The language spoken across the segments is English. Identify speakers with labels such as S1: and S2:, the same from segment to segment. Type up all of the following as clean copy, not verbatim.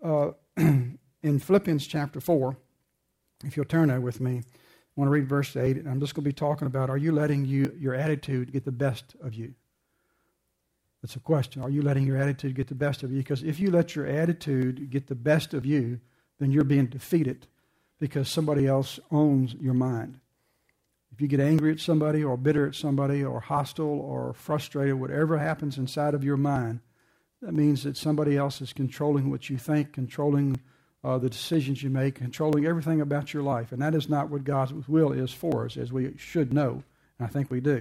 S1: in Philippians chapter 4, if you'll turn there with me, I want to read verse 8. And I'm just going to be talking about, are you letting your attitude get the best of you? That's a question. Are you letting your attitude get the best of you? Because if you let your attitude get the best of you, then you're being defeated because somebody else owns your mind. If you get angry at somebody or bitter at somebody or hostile or frustrated, whatever happens inside of your mind, that means that somebody else is controlling what you think, controlling the decisions you make, controlling everything about your life. And that is not what God's will is for us, as we should know. And I think we do.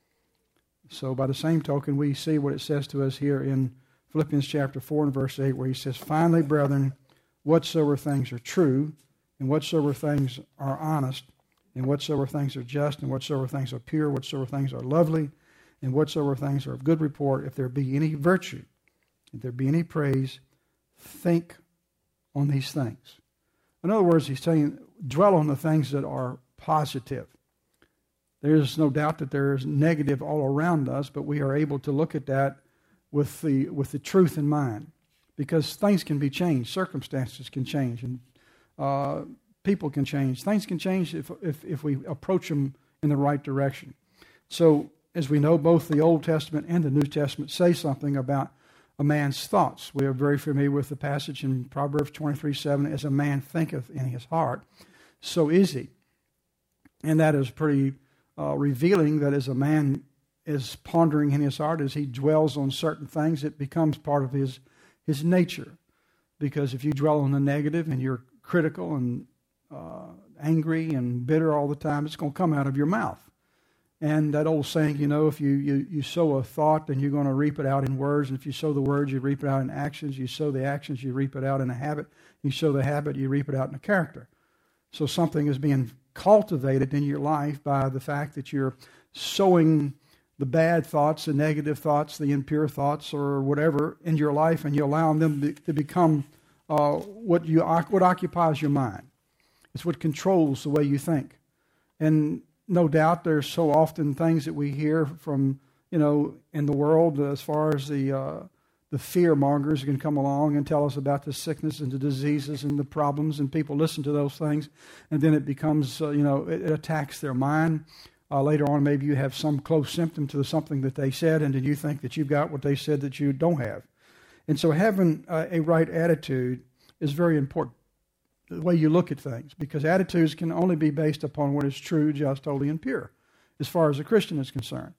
S1: So by the same token, we see what it says to us here in Philippians chapter 4 and verse 8, where he says, finally, brethren, whatsoever things are true, and whatsoever things are honest, and whatsoever things are just, and whatsoever things are pure, whatsoever things are lovely, and whatsoever things are of good report, if there be any virtue, if there be any praise, think on these things. In other words, he's saying, dwell on the things that are positive. There's no doubt that there's negative all around us, but we are able to look at that with the truth in mind, because things can be changed, circumstances can change, and people can change. Things can change if we approach them in the right direction. So, as we know, both the Old Testament and the New Testament say something about a man's thoughts. We are very familiar with the passage in Proverbs 23:7, as a man thinketh in his heart, so is he. And that is pretty revealing, that as a man is pondering in his heart, as he dwells on certain things, it becomes part of his nature. Because if you dwell on the negative and you're critical and angry and bitter all the time, it's going to come out of your mouth. And that old saying, if you sow a thought, then you're going to reap it out in words. And if you sow the words, you reap it out in actions. You sow the actions, you reap it out in a habit. You sow the habit, you reap it out in a character. So something is being cultivated in your life by the fact that you're sowing the bad thoughts, the negative thoughts, the impure thoughts, or whatever in your life, and you allow them to become what occupies your mind. It's what controls the way you think. And no doubt there's so often things that we hear from, in the world as far as the fear mongers can come along and tell us about the sickness and the diseases and the problems, and people listen to those things, and then it becomes, it attacks their mind. Later on, maybe you have some close symptom to something that they said, and then you think that you've got what they said that you don't have. And so having a right attitude is very important, the way you look at things, because attitudes can only be based upon what is true, just, holy, and pure, as far as a Christian is concerned.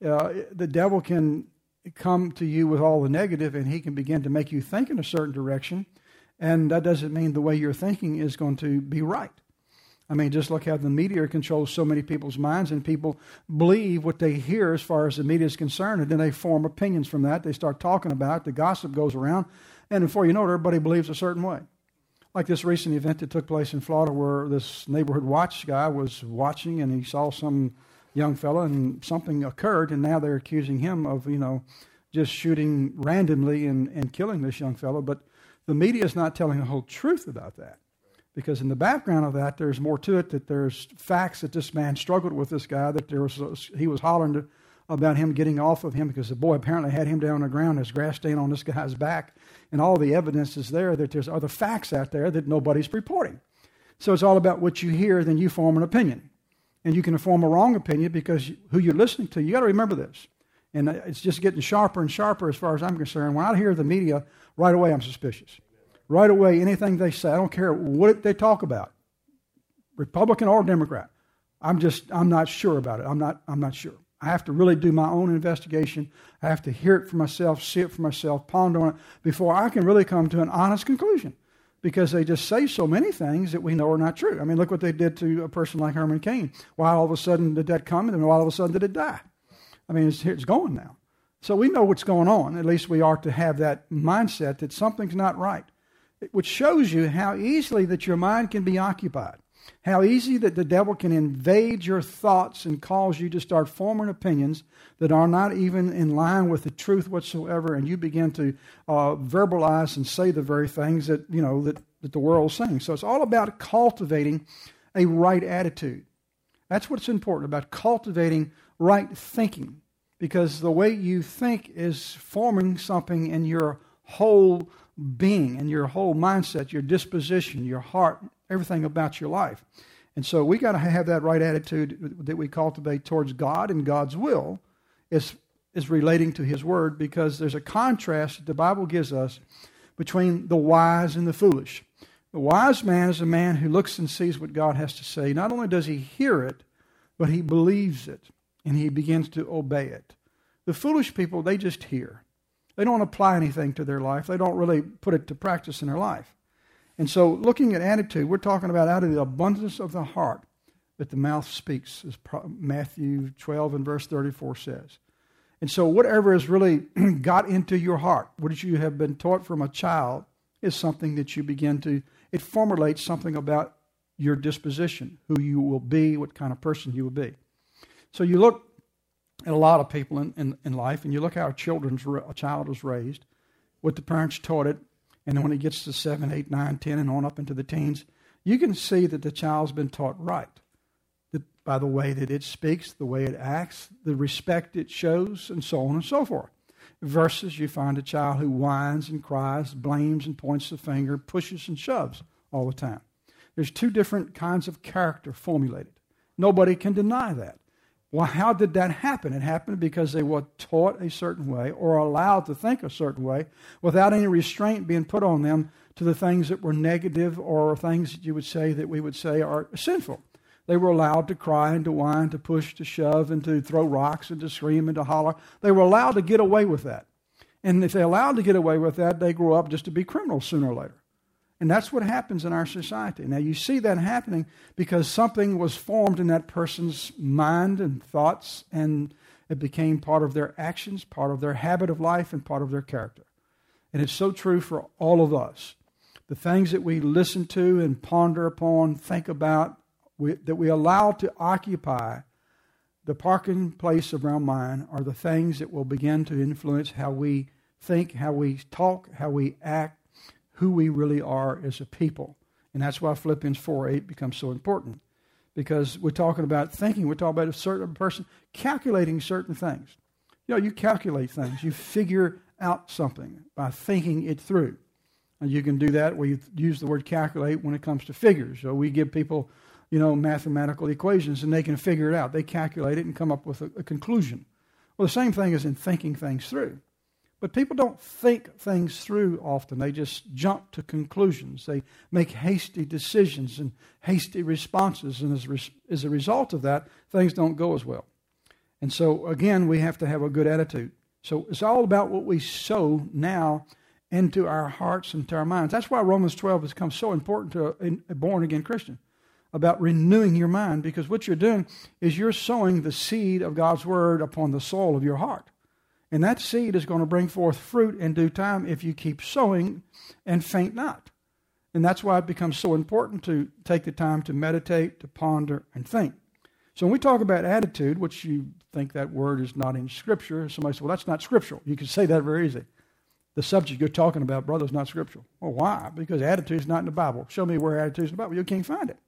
S1: The devil can come to you with all the negative, and he can begin to make you think in a certain direction, and that doesn't mean the way you're thinking is going to be right. I mean, just look how the media controls so many people's minds, and people believe what they hear as far as the media is concerned, and then they form opinions from that. They start talking about it. The gossip goes around, and before you know it, everybody believes a certain way. Like this recent event that took place in Florida where this neighborhood watch guy was watching, and he saw some young fella, and something occurred, and now they're accusing him of, just shooting randomly and killing this young fella. But the media is not telling the whole truth about that, because in the background of that, there's more to it, that there's facts that this man struggled with this guy, that he was hollering about him getting off of him because the boy apparently had him down on the ground, there's grass stain on this guy's back, and all the evidence is there that there's other facts out there that nobody's reporting. So it's all about what you hear, then you form an opinion. And you can form a wrong opinion because who you're listening to, you got to remember this. And it's just getting sharper and sharper as far as I'm concerned. When I hear the media, right away I'm suspicious. Right away, anything they say, I don't care what they talk about, Republican or Democrat. I'm not sure about it. I'm not sure. I have to really do my own investigation. I have to hear it for myself, see it for myself, ponder on it before I can really come to an honest conclusion. Because they just say so many things that we know are not true. I mean, look what they did to a person like Herman Cain. Why all of a sudden did that come, and why all of a sudden did it die? I mean, it's going now. So we know what's going on. At least we are to have that mindset that something's not right, which shows you how easily that your mind can be occupied, how easy that the devil can invade your thoughts and cause you to start forming opinions that are not even in line with the truth whatsoever, and you begin to verbalize and say the very things that the world's saying. So it's all about cultivating a right attitude. That's what's important, about cultivating right thinking, because the way you think is forming something in your whole being and your whole mindset, your disposition, your heart, everything about your life. And so we got to have that right attitude that we cultivate towards God and God's will is relating to His Word, because there's a contrast that the Bible gives us between the wise and the foolish. The wise man is a man who looks and sees what God has to say. Not only does he hear it, but he believes it, and he begins to obey it. The foolish people, they just hear. They don't apply anything to their life. They don't really put it to practice in their life. And so looking at attitude, we're talking about out of the abundance of the heart that the mouth speaks, as Matthew 12 and verse 34 says. And so whatever has really got into your heart, what you have been taught from a child, is something that you begin to, it formulates something about your disposition, who you will be, what kind of person you will be. So you look at a lot of people in life, and you look how a child is raised, what the parents taught it, and then when it gets to 7, 8, 9, 10, and on up into the teens, you can see that the child's been taught right. By the way that it speaks, the way it acts, the respect it shows, and so on and so forth. Versus you find a child who whines and cries, blames and points the finger, pushes and shoves all the time. There's two different kinds of character formulated. Nobody can deny that. Well, how did that happen? It happened because they were taught a certain way or allowed to think a certain way without any restraint being put on them to the things that were negative or things that you would say that we would say are sinful. They were allowed to cry and to whine, to push, to shove, and to throw rocks and to scream and to holler. They were allowed to get away with that. And if they're allowed to get away with that, they grow up just to be criminals sooner or later. And that's what happens in our society. Now, you see that happening because something was formed in that person's mind and thoughts, and it became part of their actions, part of their habit of life, and part of their character. And it's so true for all of us. The things that we listen to and ponder upon, think about, that we allow to occupy the parking place of our mind are the things that will begin to influence how we think, how we talk, how we act, who we really are as a people. And that's why Philippians 4:8 becomes so important. Because we're talking about thinking, we're talking about a certain person calculating certain things. You know, you calculate things. You figure out something by thinking it through. And you can do that where you use the word calculate when it comes to figures. So we give people, mathematical equations, and they can figure it out. They calculate it and come up with a conclusion. Well, the same thing is in thinking things through. But people don't think things through often. They just jump to conclusions. They make hasty decisions and hasty responses, and as a result of that, things don't go as well. And so, again, we have to have a good attitude. So it's all about what we sow now into our hearts and to our minds. That's why Romans 12 has become so important to a born-again Christian, about renewing your mind, because what you're doing is you're sowing the seed of God's Word upon the soil of your heart. And that seed is going to bring forth fruit in due time if you keep sowing and faint not. And that's why it becomes so important to take the time to meditate, to ponder, and think. So when we talk about attitude, which you think that word is not in Scripture, somebody says, well, that's not scriptural. You can say that very easy. The subject you're talking about, brother, is not scriptural. Well, why? Because attitude is not in the Bible. Show me where attitude is in the Bible. You can't find it.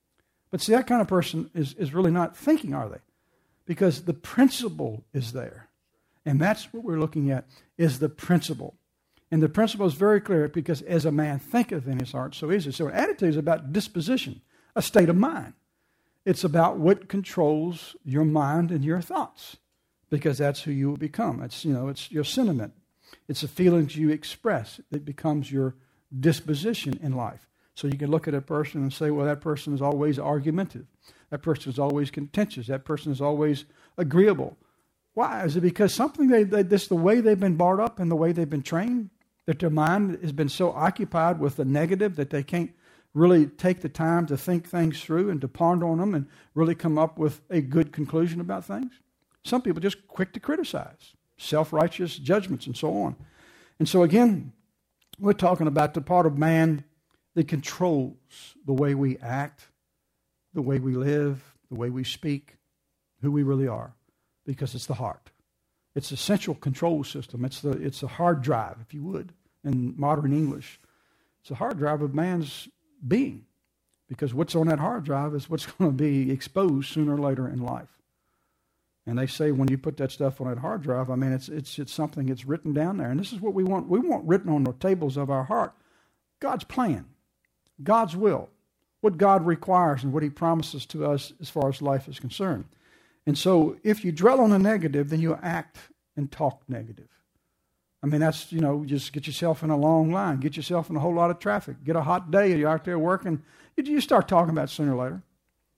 S1: But see, that kind of person is really not thinking, are they? Because the principle is there. And that's what we're looking at, is the principle. And the principle is very clear, because as a man thinketh in his heart, so is he. So attitude is about disposition, a state of mind. It's about what controls your mind and your thoughts, because that's who you will become. It's your sentiment. It's the feelings you express that becomes your disposition in life. So you can look at a person and say, well, that person is always argumentative. That person is always contentious. That person is always agreeable. Why? Is it because something this the way they've been brought up and the way they've been trained, that their mind has been so occupied with the negative that they can't really take the time to think things through and to ponder on them and really come up with a good conclusion about things? Some people are just quick to criticize, self-righteous judgments and so on. And so again, we're talking about the part of man that controls the way we act, the way we live, the way we speak, who we really are, because it's the heart. It's a central control system. It's a hard drive, if you would, in modern English. It's a hard drive of man's being, because what's on that hard drive is what's going to be exposed sooner or later in life. And they say when you put that stuff on that hard drive, I mean, it's something that's written down there. And this is what we want. We want written on the tables of our heart God's plan, God's will, what God requires and what he promises to us as far as life is concerned. And so if you dwell on the negative, then you act and talk negative. I mean, that's, just get yourself in a long line, get yourself in a whole lot of traffic, get a hot day, you're out there working, you start talking about it sooner or later.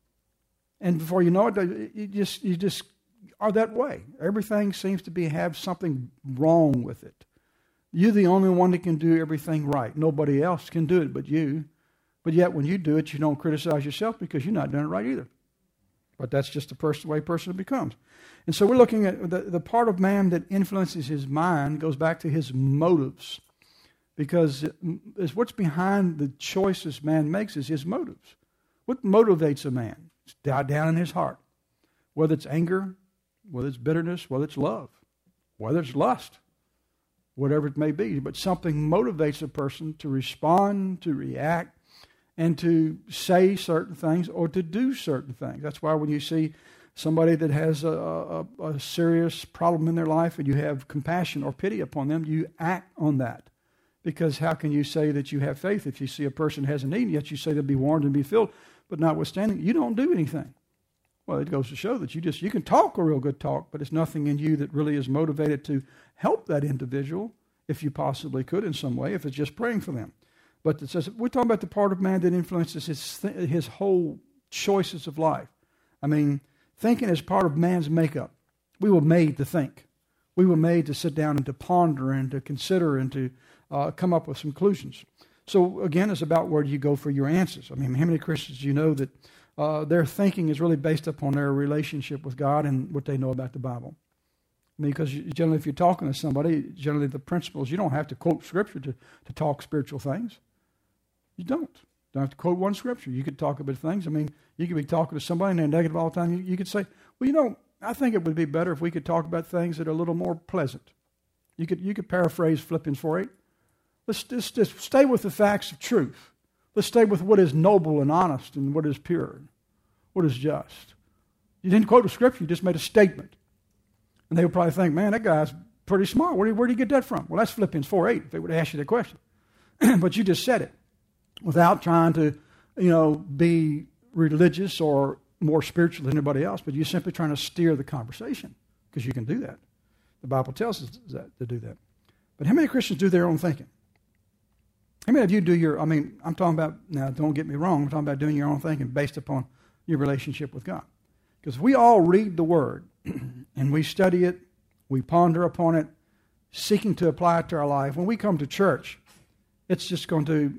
S1: And before you know it, you just are that way. Everything seems to have something wrong with it. You're the only one that can do everything right. Nobody else can do it but you. But yet when you do it, you don't criticize yourself because you're not doing it right either. But that's just the way a person becomes. And so we're looking at the part of man that influences his mind goes back to his motives. Because it's what's behind the choices man makes is his motives. What motivates a man? It's down in his heart. Whether it's anger, whether it's bitterness, whether it's love, whether it's lust, whatever it may be. But something motivates a person to respond, to react, and to say certain things or to do certain things. That's why when you see somebody that has a serious problem in their life and you have compassion or pity upon them, you act on that. Because how can you say that you have faith if you see a person has a need, yet you say they'll be warned and be filled, but notwithstanding, you don't do anything? Well, it goes to show that you can talk a real good talk, but it's nothing in you that really is motivated to help that individual, if you possibly could in some way, if it's just praying for them. But it says, we're talking about the part of man that influences his whole choices of life. I mean, thinking is part of man's makeup. We were made to think. We were made to sit down and to ponder and to consider and to come up with some conclusions. So again, it's about where do you go for your answers. I mean, how many Christians do you know that their thinking is really based upon their relationship with God and what they know about the Bible? I mean, because generally if you're talking to somebody, generally the principles, you don't have to quote Scripture to talk spiritual things. You don't have to quote one Scripture. You could talk about things. I mean, you could be talking to somebody and they're negative all the time. You could say, well, I think it would be better if we could talk about things that are a little more pleasant. You could paraphrase Philippians 4:8. Let's just stay with the facts of truth. Let's stay with what is noble and honest and what is pure, and what is just. You didn't quote a Scripture. You just made a statement. And they would probably think, man, that guy's pretty smart. Where did he get that from? Well, that's Philippians 4:8 if they would ask you that question. But you just said it without trying to, be religious or more spiritual than anybody else, but you're simply trying to steer the conversation because you can do that. The Bible tells us to do that. But how many Christians do their own thinking? How many of you do I'm talking about, now don't get me wrong, I'm talking about doing your own thinking based upon your relationship with God. Because we all read the Word and we study it, we ponder upon it, seeking to apply it to our life. When we come to church, it's going to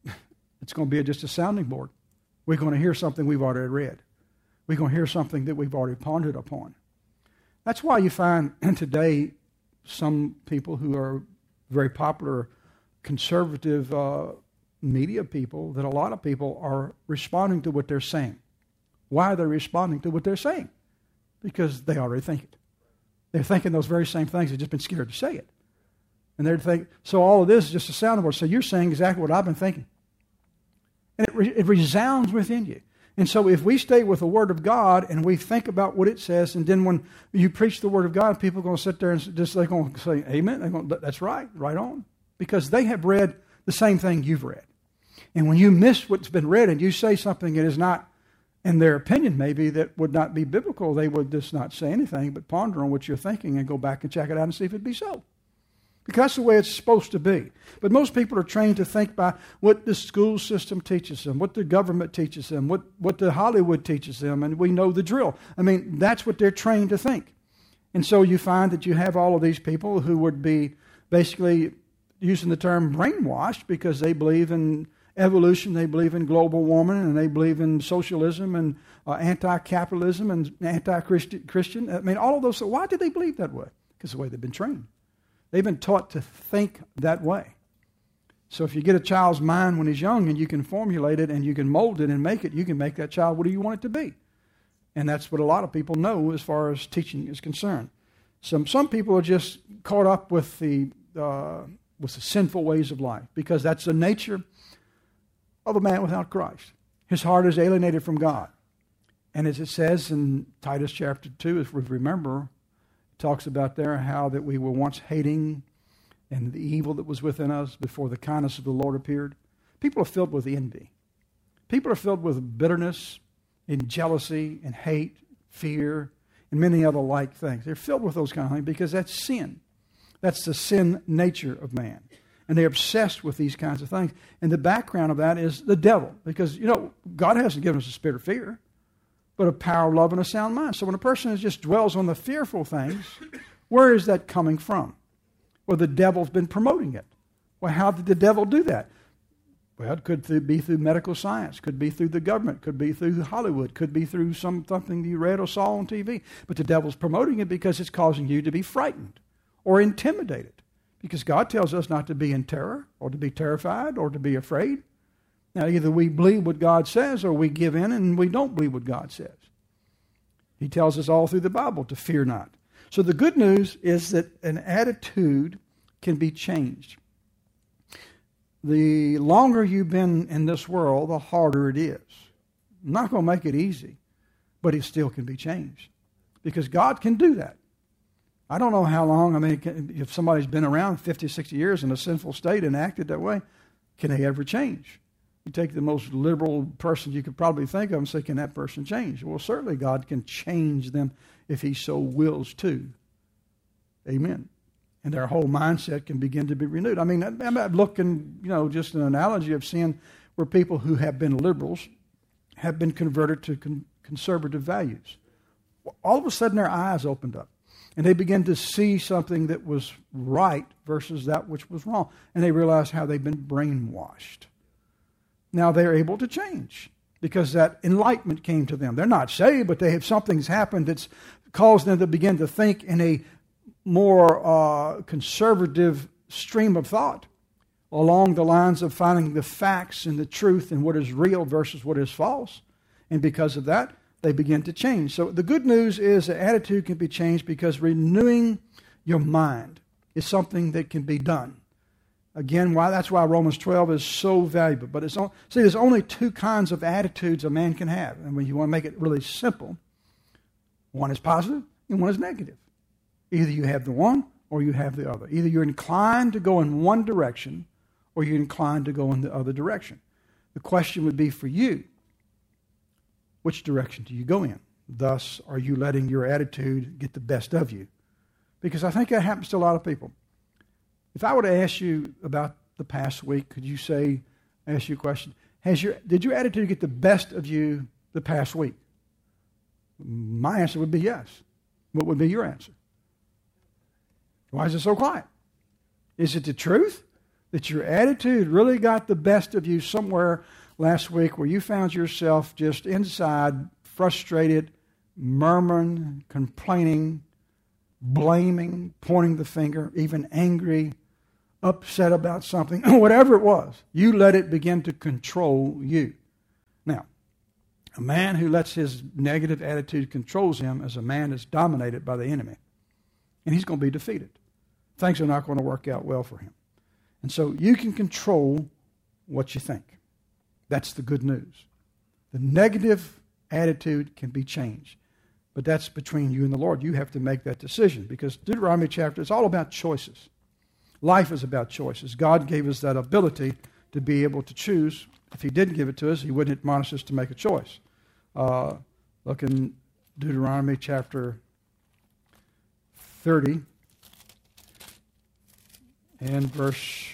S1: be just a sounding board. We're going to hear something we've already read. We're going to hear something that we've already pondered upon. That's why you find today some people who are very popular conservative media people, that a lot of people are responding to what they're saying. Why are they responding to what they're saying? Because they already think it. They're thinking those very same things. They've just been scared to say it. And they're thinking, so all of this is just a sounding board. So you're saying exactly what I've been thinking. And it resounds within you. And so if we stay with the Word of God and we think about what it says, and then when you preach the Word of God, people are going to sit there and they're going to say, amen. They're going, that's right on. Because they have read the same thing you've read. And when you miss what's been read and you say something that is not, in their opinion maybe, that would not be biblical, they would just not say anything but ponder on what you're thinking and go back and check it out and see if it be so. Because that's the way it's supposed to be. But most people are trained to think by what the school system teaches them, what the government teaches them, what the Hollywood teaches them, and we know the drill. I mean, that's what they're trained to think. And so you find that you have all of these people who would be basically using the term brainwashed because they believe in evolution, they believe in global warming, and they believe in socialism and anti-capitalism and anti-Christian. I mean, all of those. Why do they believe that way? Because of the way they've been trained. They've been taught to think that way. So if you get a child's mind when he's young and you can formulate it and you can mold it and make it, you can make that child what do you want it to be. And that's what a lot of people know as far as teaching is concerned. Some people are just caught up with the sinful ways of life because that's the nature of a man without Christ. His heart is alienated from God. And as it says in Titus chapter 2, if we remember, it talks about there how that we were once hating and the evil that was within us before the kindness of the Lord appeared. People are filled with envy. People are filled with bitterness and jealousy and hate, fear, and many other like things. They're filled with those kind of things because that's sin. That's the sin nature of man. And they're obsessed with these kinds of things. And the background of that is the devil. Because, God hasn't given us a spirit of fear, but a power, love, and a sound mind. So when a person just dwells on the fearful things, where is that coming from? Well, the devil's been promoting it. Well, how did the devil do that? Well, it could be through medical science, could be through the government, could be through Hollywood, could be through something you read or saw on TV. But the devil's promoting it because it's causing you to be frightened or intimidated. Because God tells us not to be in terror or to be terrified or to be afraid. Now, either we believe what God says or we give in and we don't believe what God says. He tells us all through the Bible to fear not. So the good news is that an attitude can be changed. The longer you've been in this world, the harder it is. I'm not going to make it easy, but it still can be changed. Because God can do that. I don't know how long, if somebody's been around 50, 60 years in a sinful state and acted that way, can they ever change? You take the most liberal person you could probably think of and say, can that person change? Well, certainly God can change them if He so wills to. Amen. And their whole mindset can begin to be renewed. I'm looking, just an analogy of seeing where people who have been liberals have been converted to conservative values. All of a sudden their eyes opened up. And they began to see something that was right versus that which was wrong. And they realized how they've been brainwashed. Now they're able to change because that enlightenment came to them. They're not saved, but something's happened that's caused them to begin to think in a more conservative stream of thought along the lines of finding the facts and the truth and what is real versus what is false. And because of that, they begin to change. So the good news is that attitude can be changed because renewing your mind is something that can be done. Again, that's why Romans 12 is so valuable. But there's only two kinds of attitudes a man can have. And when you want to make it really simple, one is positive and one is negative. Either you have the one or you have the other. Either you're inclined to go in one direction or you're inclined to go in the other direction. The question would be for you, which direction do you go in? Thus, are you letting your attitude get the best of you? Because I think that happens to a lot of people. If I were to ask you about the past week, could you ask you a question? Did your attitude get the best of you the past week? My answer would be yes. What would be your answer? Why is it so quiet? Is it the truth that your attitude really got the best of you somewhere last week where you found yourself just inside, frustrated, murmuring, complaining, blaming, pointing the finger, even angry, upset about something, whatever it was, you let it begin to control you. Now, a man who lets his negative attitude control him is a man that's dominated by the enemy. And he's going to be defeated. Things are not going to work out well for him. And so you can control what you think. That's the good news. The negative attitude can be changed. But that's between you and the Lord. You have to make that decision because Deuteronomy chapter is all about choices. Life is about choices. God gave us that ability to be able to choose. If He didn't give it to us, He wouldn't admonish us to make a choice. Look in Deuteronomy chapter 30 and verse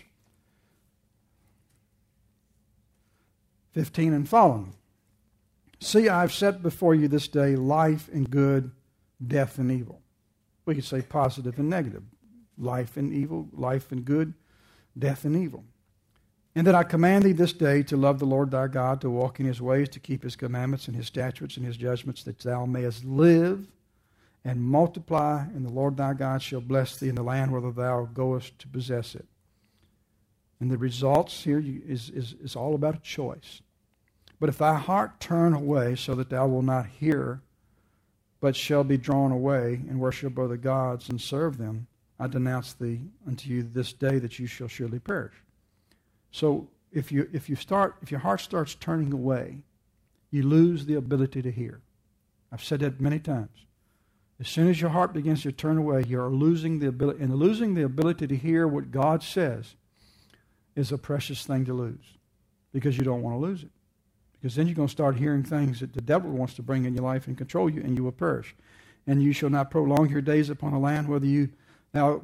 S1: 15 and following. See, I've set before you this day life and good, death and evil. We could say positive and negative. Life and evil, life and good, death and evil. And that I command thee this day to love the Lord thy God, to walk in His ways, to keep His commandments and His statutes and His judgments, that thou mayest live and multiply, and the Lord thy God shall bless thee in the land whither thou goest to possess it. And the results here is all about a choice. But if thy heart turn away so that thou wilt not hear, but shall be drawn away and worship other gods and serve them, I denounce thee unto you this day that you shall surely perish. So if your heart starts turning away, you lose the ability to hear. I've said that many times. As soon as your heart begins to turn away, you're losing the ability, and losing the ability to hear what God says is a precious thing to lose because you don't want to lose it. Because then you're going to start hearing things that the devil wants to bring in your life and control you, and you will perish. And you shall not prolong your days upon the land, whether thou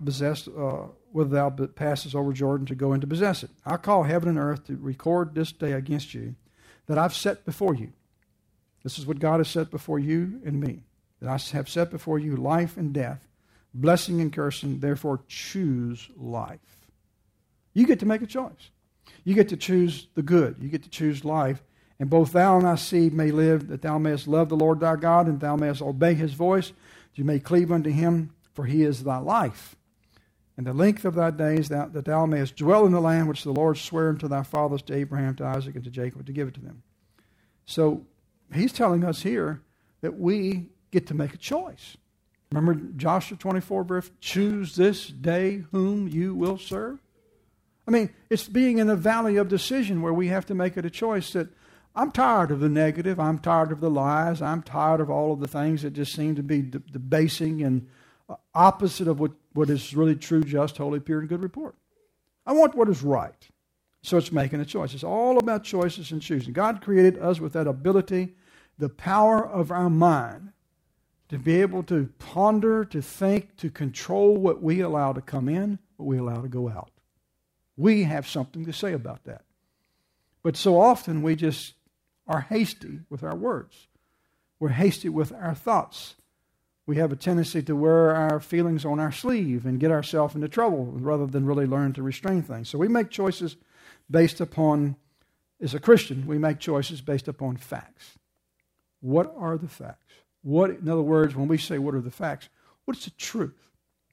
S1: passes over Jordan to go and to possess it. I call heaven and earth to record this day against you that I've set before you. This is what God has set before you and me. That I have set before you life and death, blessing and cursing, therefore choose life. You get to make a choice. You get to choose the good. You get to choose life. And both thou and thy seed may live, that thou mayest love the Lord thy God, and thou mayest obey his voice, that you may cleave unto him, for he is thy life. And the length of thy days, that thou mayest dwell in the land which the Lord sware unto thy fathers, to Abraham, to Isaac, and to Jacob, to give it to them. So he's telling us here that we get to make a choice. Remember Joshua 24, verse, choose this day whom you will serve? I mean, it's being in a valley of decision where we have to make it a choice that I'm tired of the negative, I'm tired of the lies, I'm tired of all of the things that just seem to be debasing and opposite of what is really true, just, holy, pure, and good report. I want what is right. So it's making a choice. It's all about choices and choosing. God created us with that ability, the power of our mind, to be able to ponder, to think, to control what we allow to come in, what we allow to go out. We have something to say about that. But so often we just are hasty with our words. We're hasty with our thoughts. We have a tendency to wear our feelings on our sleeve and get ourselves into trouble rather than really learn to restrain things. So we make choices based upon, as a Christian, we make choices based upon facts. What are the facts? In other words, when we say what are the facts, what's the truth?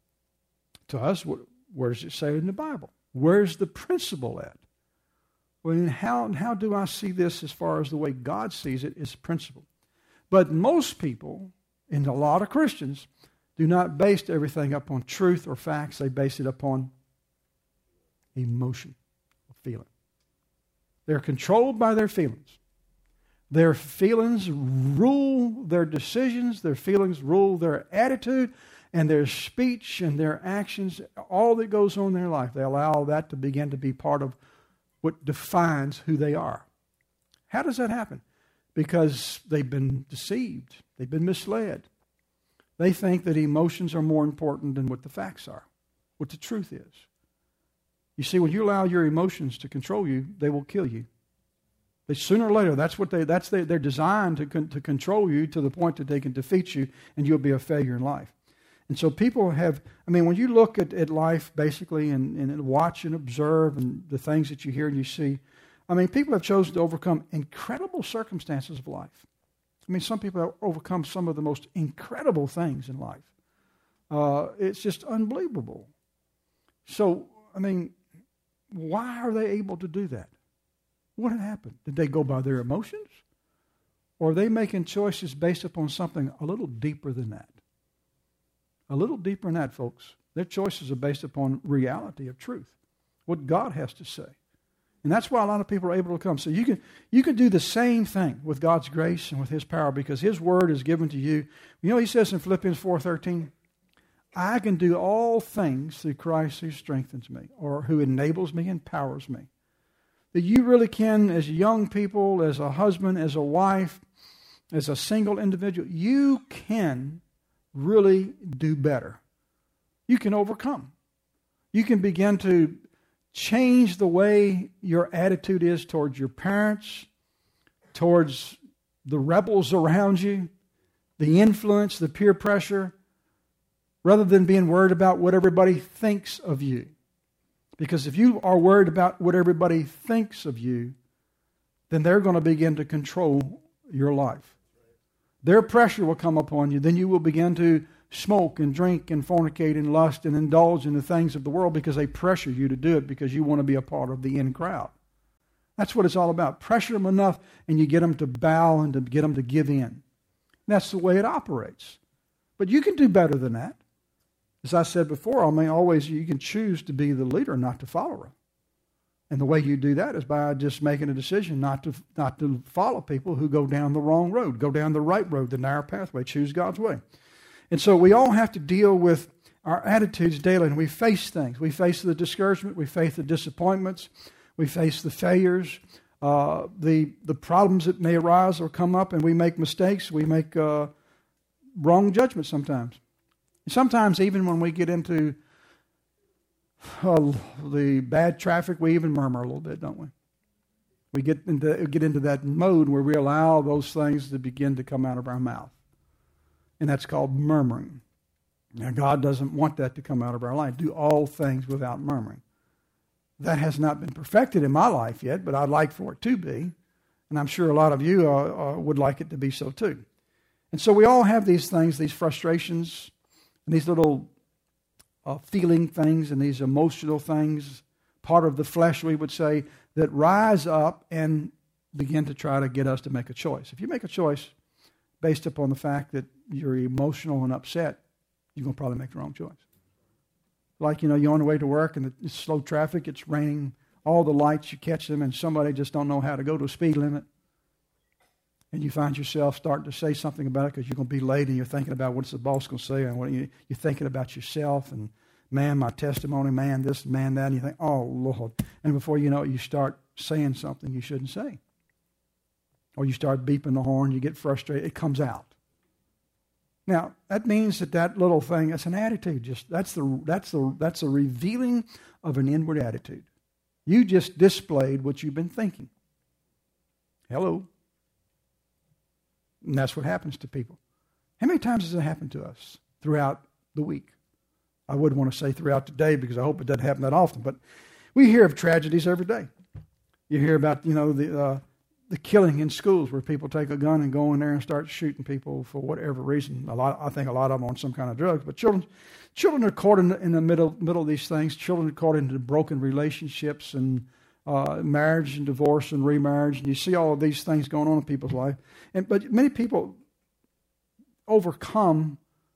S1: To us, where does it say in the Bible? Where's the principle at? Well, how do I see this as far as the way God sees it is principle? But most people, and a lot of Christians, do not base everything upon truth or facts. They base it upon emotion or feeling. They're controlled by their feelings. Their feelings rule their decisions. Their feelings rule their attitude and their speech and their actions, all that goes on in their life. They allow that to begin to be part of what defines who they are. How does that happen? Because they've been deceived. They've been misled. They think that emotions are more important than what the facts are, what the truth is. You see, when you allow your emotions to control you, they will kill you. They, sooner or later, they're designed to control you to the point that they can defeat you and you'll be a failure in life. And so people have, when you look at life basically and watch and observe and the things that you hear and you see, people have chosen to overcome incredible circumstances of life. Some people have overcome some of the most incredible things in life. It's just unbelievable. So, why are they able to do that? What had happened? Did they go by their emotions? Or are they making choices based upon something a little deeper than that? A little deeper than that, folks. Their choices are based upon reality of truth, what God has to say. And that's why a lot of people are able to come. So you can do the same thing with God's grace and with His power because His word is given to you. He says in Philippians 4:13, I can do all things through Christ who strengthens me or who enables me and empowers me. That you really can, as young people, as a husband, as a wife, as a single individual, you can really do better. You can overcome. You can begin to change the way your attitude is towards your parents, towards the rebels around you, the influence, the peer pressure, rather than being worried about what everybody thinks of you. Because if you are worried about what everybody thinks of you, then they're going to begin to control your life. Their pressure will come upon you. Then you will begin to smoke and drink and fornicate and lust and indulge in the things of the world because they pressure you to do it because you want to be a part of the in crowd. That's what it's all about. Pressure them enough and you get them to bow and to get them to give in. That's the way it operates. But you can do better than that. As I said before, always you can choose to be the leader, not the follower. And the way you do that is by just making a decision not to follow people who go down the wrong road, go down the right road, the narrow pathway, choose God's way. And so we all have to deal with our attitudes daily, and we face things. We face the discouragement, we face the disappointments, we face the failures, the problems that may arise or come up, and we make mistakes. We make wrong judgments sometimes. And sometimes even when we get into the bad traffic, we even murmur a little bit, don't we? We get into that mode where we allow those things to begin to come out of our mouth. And that's called murmuring. Now, God doesn't want that to come out of our life. Do all things without murmuring. That has not been perfected in my life yet, but I'd like for it to be. And I'm sure a lot of you would like it to be so too. And so we all have these things, these frustrations, and these little feeling things and these emotional things, part of the flesh, we would say, that rise up and begin to try to get us to make a choice. If you make a choice based upon the fact that you're emotional and upset, you're going to probably make the wrong choice. Like, you're on the way to work and it's slow traffic, it's raining, all the lights, you catch them, and somebody just don't know how to go to a speed limit. And you find yourself starting to say something about it because you're going to be late and you're thinking about what's the boss going to say, and you're thinking about yourself and, man, my testimony, man, this, man, that, and you think, oh, Lord. And before you know it, you start saying something you shouldn't say. Or you start beeping the horn, you get frustrated, it comes out. Now, that means that little thing, that's an attitude. That's a revealing of an inward attitude. You just displayed what you've been thinking. Hello. And that's what happens to people. How many times has it happened to us throughout the week? I wouldn't want to say throughout the day because I hope it doesn't happen that often, but we hear of tragedies every day. You hear about, the killing in schools where people take a gun and go in there and start shooting people for whatever reason. I think a lot of them on some kind of drugs. But children are caught in the middle of these things. Children are caught into broken relationships and marriage and divorce and remarriage. And you see all of these things going on in people's life. But many people overcome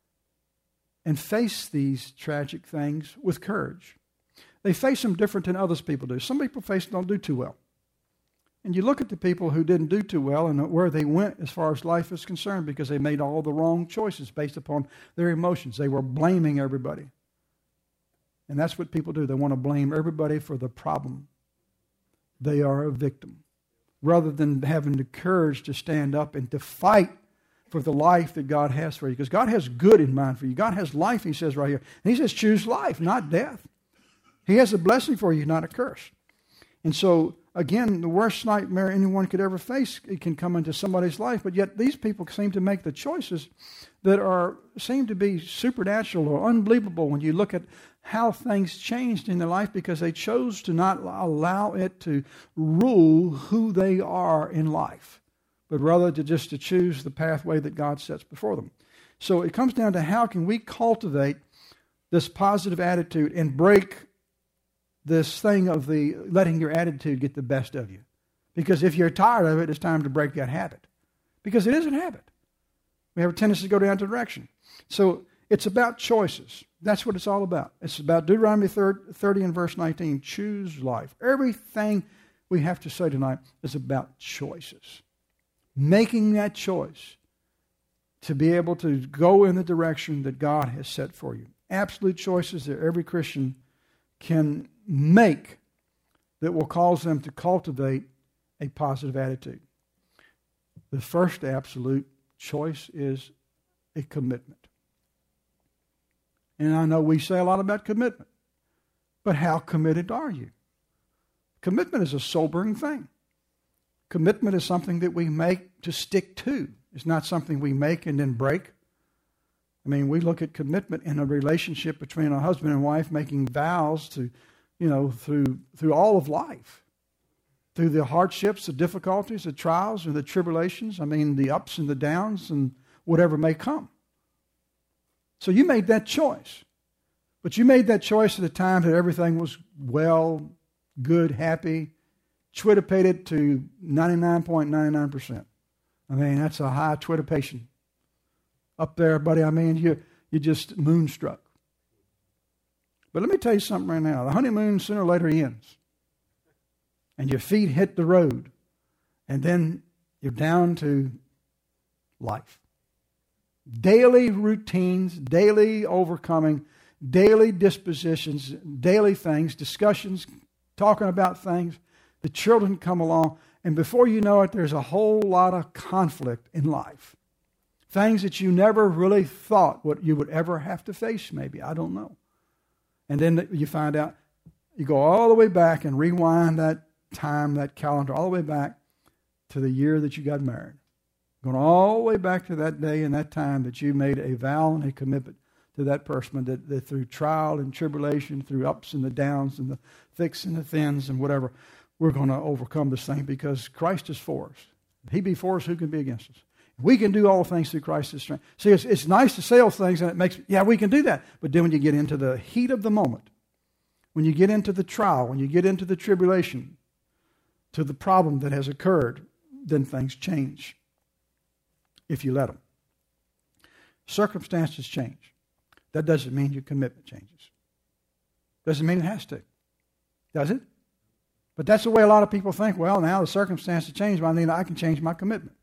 S1: and face these tragic things with courage. They face them different than others people do. Some people don't do too well. And you look at the people who didn't do too well and where they went as far as life is concerned because they made all the wrong choices based upon their emotions. They were blaming everybody. And that's what people do. They want to blame everybody for the problem. They are a victim. Rather than having the courage to stand up and to fight for the life that God has for you. Because God has good in mind for you. God has life, he says right here. And he says choose life, not death. He has a blessing for you, not a curse. And so, again, the worst nightmare anyone could ever face, it can come into somebody's life. But yet these people seem to make the choices that seem to be supernatural or unbelievable when you look at how things changed in their life because they chose to not allow it to rule who they are in life, but rather to choose the pathway that God sets before them. So it comes down to how can we cultivate this positive attitude and break this thing of the letting your attitude get the best of you. Because if you're tired of it, it's time to break that habit. Because it is a habit. We have a tendency to go down to direction. So it's about choices. That's what it's all about. It's about Deuteronomy 30 and verse 19. Choose life. Everything we have to say tonight is about choices. Making that choice to be able to go in the direction that God has set for you. Absolute choices that every Christian can make that will cause them to cultivate a positive attitude. The first absolute choice is a commitment. And I know we say a lot about commitment, but how committed are you? Commitment is a sobering thing. Commitment is something that we make to stick to. It's not something we make and then break. I mean, we look at commitment in a relationship between a husband and wife making vows to, through all of life, through the hardships, the difficulties, the trials, and the tribulations. I mean, the ups and the downs and whatever may come. So you made that choice. But you made that choice at a time that everything was well, good, happy, twittipated to 99.99%. I mean, that's a high twitipation. Up there, buddy, I mean, you're just moonstruck. But let me tell you something right now. The honeymoon sooner or later ends. and your feet hit the road, and then you're down to life. Daily routines, daily overcoming, daily dispositions, daily things, discussions, talking about things. The children come along, and before you know it, there's a whole lot of conflict in life. Things that you never really thought what you would ever have to face, maybe. I don't know. And then you find out, you go all the way back and rewind that time, that calendar, all the way back to the year that you got married. Going all the way back to that day and that time that you made a vow and a commitment to that person, that through trial and tribulation, through ups and the downs and the thicks and the thins and whatever, we're going to overcome this thing because Christ is for us. If He be for us, who can be against us? We can do all things through Christ's strength. See, it's nice to say all things, and it makes, yeah, we can do that. But then when you get into the heat of the moment, when you get into the trial, when you get into the tribulation, to the problem that has occurred, then things change if you let them. Circumstances change. That doesn't mean your commitment changes. Doesn't mean it has to. Does it? But that's the way a lot of people think. Well, now the circumstances change, but I mean I can change my commitment.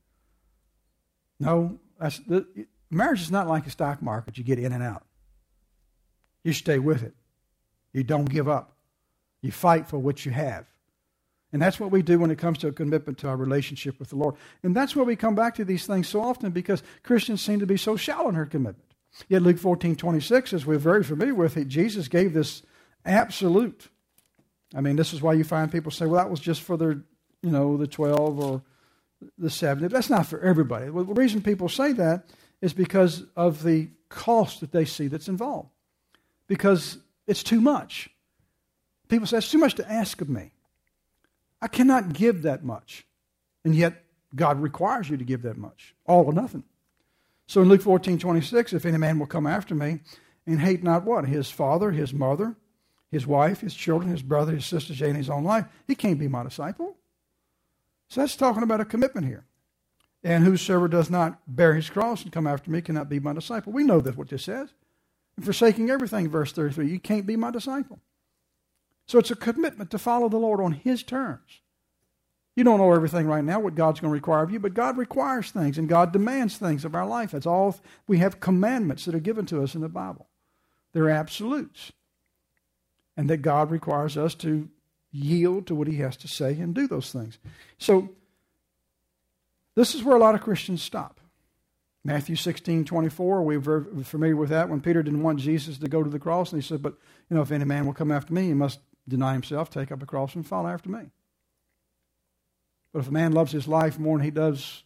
S1: No, marriage is not like a stock market. You get in and out. You stay with it. You don't give up. You fight for what you have. And that's what we do when it comes to a commitment to our relationship with the Lord. And that's where we come back to these things so often because Christians seem to be so shallow in their commitment. Yet Luke 14:26, as we're very familiar with it, Jesus gave this absolute. I mean, this is why you find people say, well, that was just for their, the 12 or the 70. That's not for everybody. Well, the reason people say that is because of the cost that they see that's involved. Because it's too much. People say, it's too much to ask of me. I cannot give that much. And yet, God requires you to give that much. All or nothing. So in Luke 14:26, if any man will come after me and hate not what? His father, his mother, his wife, his children, his brother, his sisters, and his own life, he can't be my disciple. So that's talking about a commitment here. And whosoever does not bear his cross and come after me cannot be my disciple. We know that's what this says. And forsaking everything, verse 33, you can't be my disciple. So it's a commitment to follow the Lord on His terms. You don't know everything right now, what God's going to require of you, but God requires things and God demands things of our life. That's all. We have commandments that are given to us in the Bible. They're absolutes. And that God requires us to yield to what He has to say and do those things. So, this is where a lot of Christians stop. Matthew 16:24, we're very familiar with that when Peter didn't want Jesus to go to the cross. And he said, but, if any man will come after me, he must deny himself, take up a cross, and follow after me. But if a man loves his life more than he does,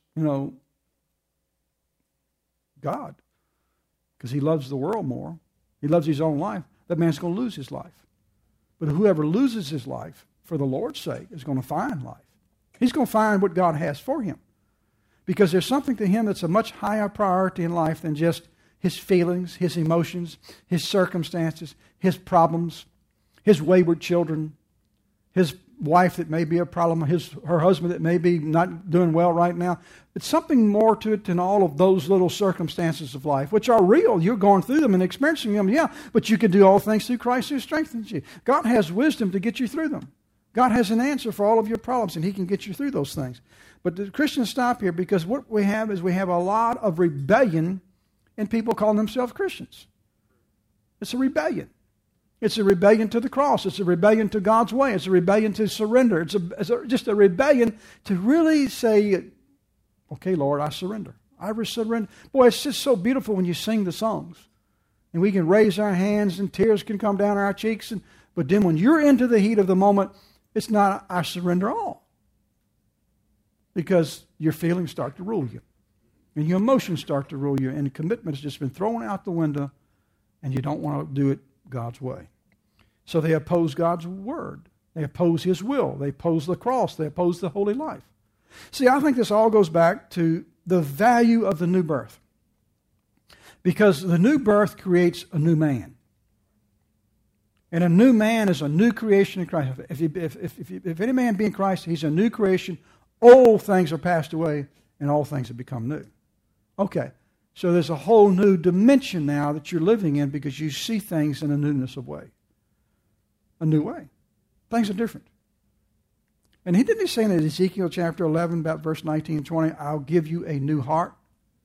S1: God, because he loves the world more, he loves his own life, that man's going to lose his life. But whoever loses his life for the Lord's sake is going to find life. He's going to find what God has for him. Because there's something to him that's a much higher priority in life than just his feelings, his emotions, his circumstances, his problems, his wayward children, his wife that may be a problem, her husband that may be not doing well right now. It's something more to it than all of those little circumstances of life, which are real. You're going through them and experiencing them, yeah, but you can do all things through Christ who strengthens you. God has wisdom to get you through them. God has an answer for all of your problems, and He can get you through those things. But the Christians stop here because what we have is we have a lot of rebellion in people calling themselves Christians. It's a rebellion. It's a rebellion to the cross. It's a rebellion to God's way. It's a rebellion to surrender. It's just a rebellion to really say, okay, Lord, I surrender. I surrender. Boy, it's just so beautiful when you sing the songs. And we can raise our hands and tears can come down our cheeks. But then when you're into the heat of the moment, it's not, I surrender all. Because your feelings start to rule you. And your emotions start to rule you. And commitment has just been thrown out the window. And you don't want to do it God's way. So they oppose God's word. They oppose His will. They oppose the cross. They oppose the holy life. See, I think this all goes back to the value of the new birth. Because the new birth creates a new man. And a new man is a new creation in Christ. If any man be in Christ, he's a new creation. Old things are passed away, and all things have become new. Okay, so there's a whole new dimension now that you're living in because you see things in a newness of way. A new way. Things are different. And he didn't say in Ezekiel chapter 11, about verse 19 and 20, I'll give you a new heart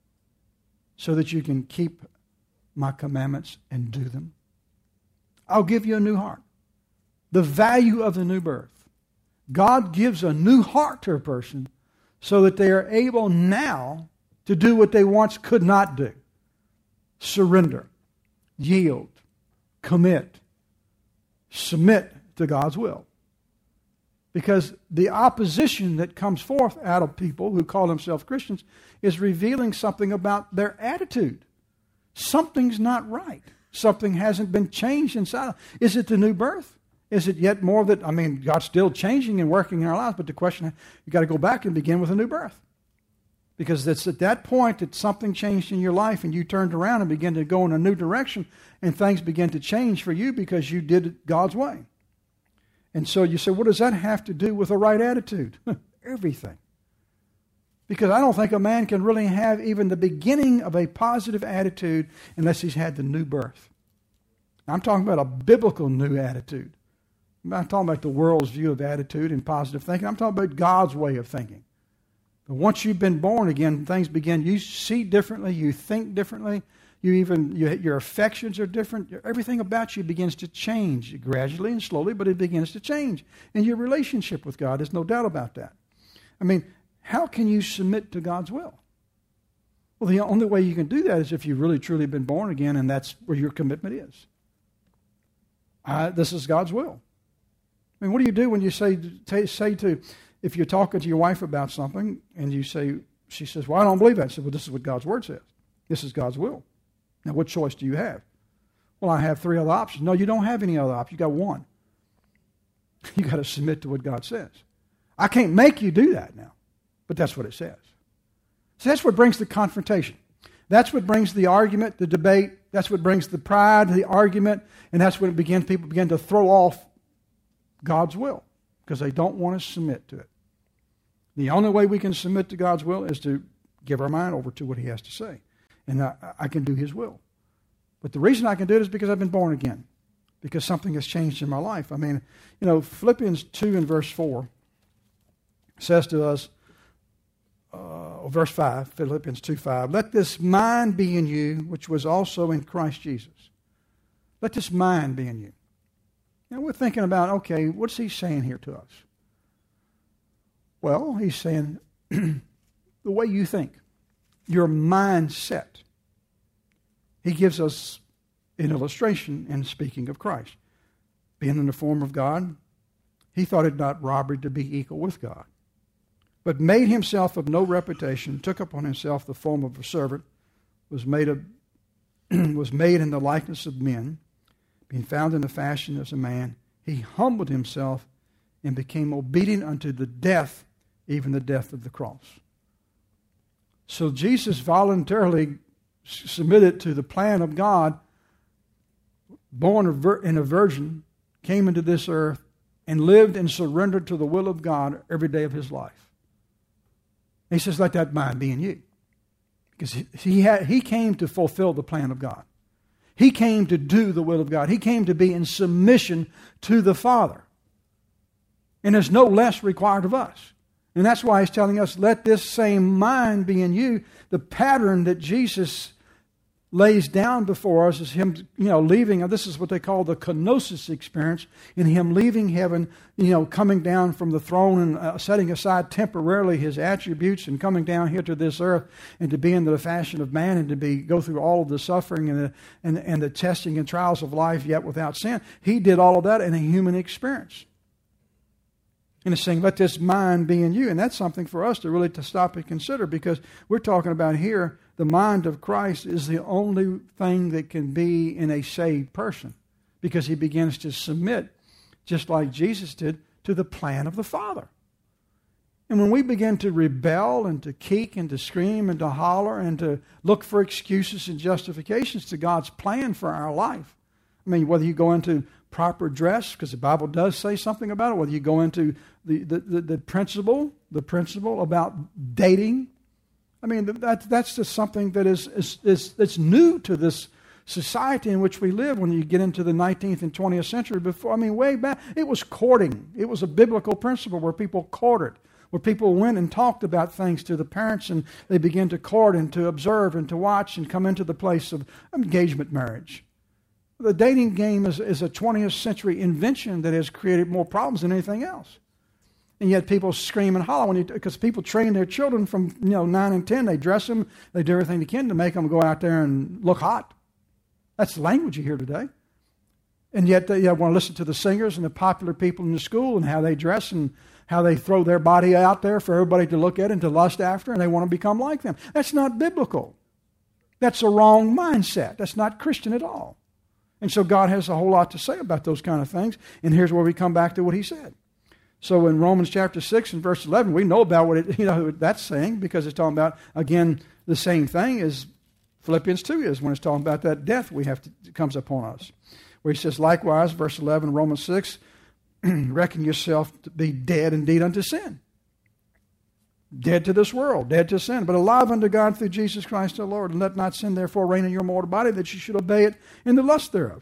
S1: so that you can keep my commandments and do them. I'll give you a new heart. The value of the new birth. God gives a new heart to a person so that they are able now to do what they once could not do. Surrender, yield, commit, submit to God's will. Because the opposition that comes forth out of people who call themselves Christians is revealing something about their attitude. Something's not right. Something hasn't been changed inside. Is it the new birth? Is it yet more that, God's still changing and working in our lives, but the question, you've got to go back and begin with a new birth. Because it's at that point that something changed in your life and you turned around and began to go in a new direction and things began to change for you because you did it God's way. And so you say, what does that have to do with a right attitude? Everything. Because I don't think a man can really have even the beginning of a positive attitude unless he's had the new birth. I'm talking about a biblical new attitude. I'm not talking about the world's view of attitude and positive thinking. I'm talking about God's way of thinking. But once you've been born again, things begin. You see differently. You think differently. Your affections are different. Everything about you begins to change gradually and slowly, but it begins to change. And your relationship with God, there's no doubt about that. How can you submit to God's will? Well, the only way you can do that is if you've really truly been born again, and that's where your commitment is. This is God's will. What do you do when you say to, if you're talking to your wife about something, and she says, well, I don't believe that. I said, well, this is what God's word says. This is God's will. Now, what choice do you have? Well, I have 3 other options. No, you don't have any other options. You got one. You got to submit to what God says. I can't make you do that now, but that's what it says. So that's what brings the confrontation. That's what brings the argument, the debate. That's what brings the pride, the argument, and that's when people begin to throw off God's will because they don't want to submit to it. The only way we can submit to God's will is to give our mind over to what He has to say. And I can do His will. But the reason I can do it is because I've been born again. Because something has changed in my life. Philippians 2 and verse 4 says to us, verse 5, Philippians 2:5, let this mind be in you, which was also in Christ Jesus. Let this mind be in you. Now we're thinking about, okay, what's he saying here to us? Well, he's saying the way you think, your mindset. He gives us an illustration in speaking of Christ. Being in the form of God, he thought it not robbery to be equal with God, but made himself of no reputation, took upon himself the form of a servant, was made in the likeness of men, being found in the fashion as a man. He humbled himself and became obedient unto the death, even the death of the cross. So Jesus voluntarily submitted to the plan of God, born in a virgin, came into this earth, and lived and surrendered to the will of God every day of his life. He says, let that mind be in you. Because he came to fulfill the plan of God. He came to do the will of God. He came to be in submission to the Father. And there's no less required of us. And that's why he's telling us, let this same mind be in you. The pattern that Jesus lays down before us is him, leaving. This is what they call the kenosis experience, in him leaving heaven, coming down from the throne and setting aside temporarily his attributes and coming down here to this earth and to be in the fashion of man and to go through all of the suffering and the testing and trials of life yet without sin. He did all of that in a human experience. And it's saying, let this mind be in you. And that's something for us to really stop and consider, because we're talking about here, the mind of Christ is the only thing that can be in a saved person, because he begins to submit, just like Jesus did, to the plan of the Father. And when we begin to rebel and to kick and to scream and to holler and to look for excuses and justifications to God's plan for our life, whether you go into proper dress, because the Bible does say something about it, whether you go into the principle about dating, that's just something that is new to this society in which we live when you get into the 19th and 20th century. Way back, it was courting. It was a biblical principle where people courted, where people went and talked about things to the parents, and they began to court and to observe and to watch and come into the place of engagement marriage. The dating game is a 20th century invention that has created more problems than anything else. And yet people scream and holler because people train their children from 9 and 10. They dress them, they do everything they can to make them go out there and look hot. That's the language you hear today. And yet they want to listen to the singers and the popular people in the school and how they dress and how they throw their body out there for everybody to look at and to lust after, and they want to become like them. That's not biblical. That's a wrong mindset. That's not Christian at all. And so God has a whole lot to say about those kind of things. And here's where we come back to what he said. So in Romans chapter 6 and verse 11, we know about what that's saying, because it's talking about, again, the same thing as Philippians 2 is when it's talking about that death comes upon us. Where he says, likewise, verse 11, Romans 6, reckon yourself to be dead indeed unto sin. Dead to this world, dead to sin, but alive unto God through Jesus Christ our Lord. And let not sin therefore reign in your mortal body, that you should obey it in the lust thereof.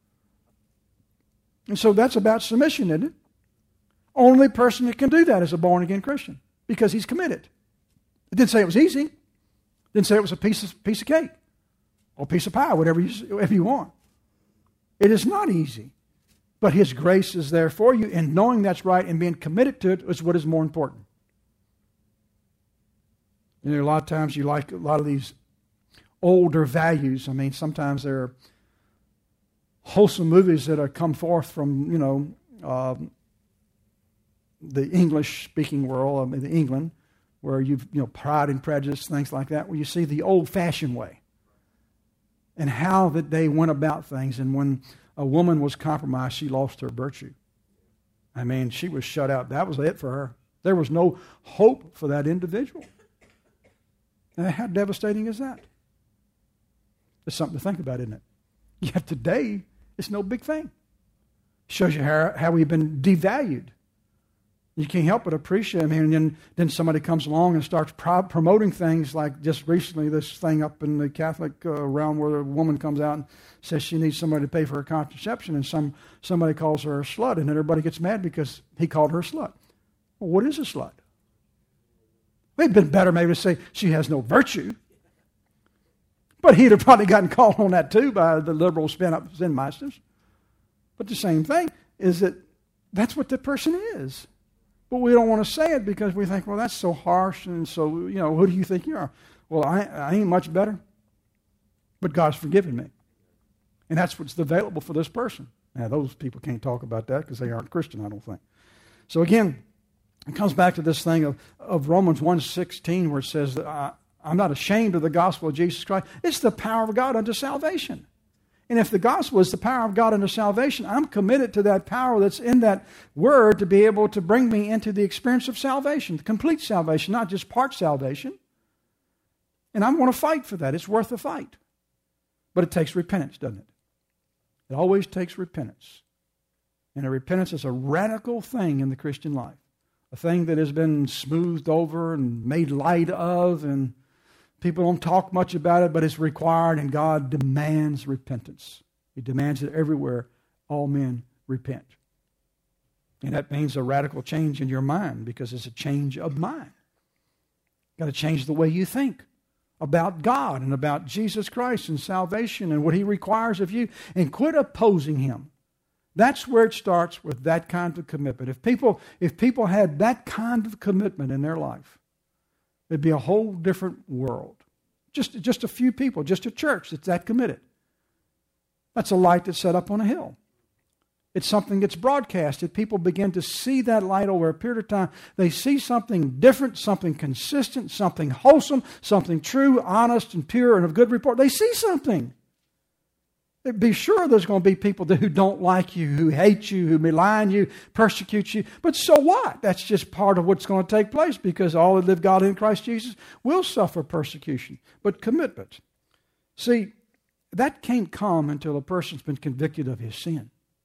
S1: And so that's about submission, isn't it? Only person that can do that is a born-again Christian, because he's committed. It didn't say it was easy. It didn't say it was a piece of cake or a piece of pie, whatever you want. It is not easy. But his grace is there for you, and knowing that's right and being committed to it is what is more important. A lot of times you like a lot of these older values. Sometimes there are wholesome movies that have come forth from, the English-speaking world, England, where you've, Pride and Prejudice, things like that, where you see the old-fashioned way and how that they went about things. And when a woman was compromised, she lost her virtue. She was shut out. That was it for her. There was no hope for that individual. And how devastating is that? It's something to think about, isn't it? Yet today, it's no big thing. Shows you how we've been devalued. You can't help but appreciate it. And then somebody comes along and starts promoting things like just recently this thing up in the Catholic realm where a woman comes out and says she needs somebody to pay for her contraception, and somebody calls her a slut, and then everybody gets mad because he called her a slut. Well, what is a slut? It'd been better maybe to say she has no virtue. But he'd have probably gotten called on that too by the liberal Zen meisters. But the same thing is that that's what the person is. But we don't want to say it because we think, well, that's so harsh, and so, who do you think you are? Well, I ain't much better, but God's forgiven me. And that's what's available for this person. Now, those people can't talk about that because they aren't Christian, I don't think. So again, it comes back to this thing of Romans 1:16 where it says, I'm not ashamed of the gospel of Jesus Christ. It's the power of God unto salvation. And if the gospel is the power of God unto salvation, I'm committed to that power that's in that word to be able to bring me into the experience of salvation, complete salvation, not just part salvation. And I'm going to fight for that. It's worth a fight. But it takes repentance, doesn't it? It always takes repentance. And a repentance is a radical thing in the Christian life. A thing that has been smoothed over and made light of, and people don't talk much about it, but it's required, and God demands repentance. He demands that everywhere all men repent. And that means a radical change in your mind, because it's a change of mind. You've got to change the way you think about God and about Jesus Christ and salvation and what He requires of you, and quit opposing Him. That's where it starts, with that kind of commitment. If people had that kind of commitment in their life, it'd be a whole different world. Just a few people, just a church that's that committed. That's a light that's set up on a hill. It's something that's broadcasted. People begin to see that light over a period of time. They see something different, something consistent, something wholesome, something true, honest, and pure, and of good report. They see something. Be sure there's going to be people who don't like you, who hate you, who malign you, persecute you. But so what? That's just part of what's going to take place, because all that live God in Christ Jesus will suffer persecution. But commitment. See, that can't come until a person's been convicted of his sin.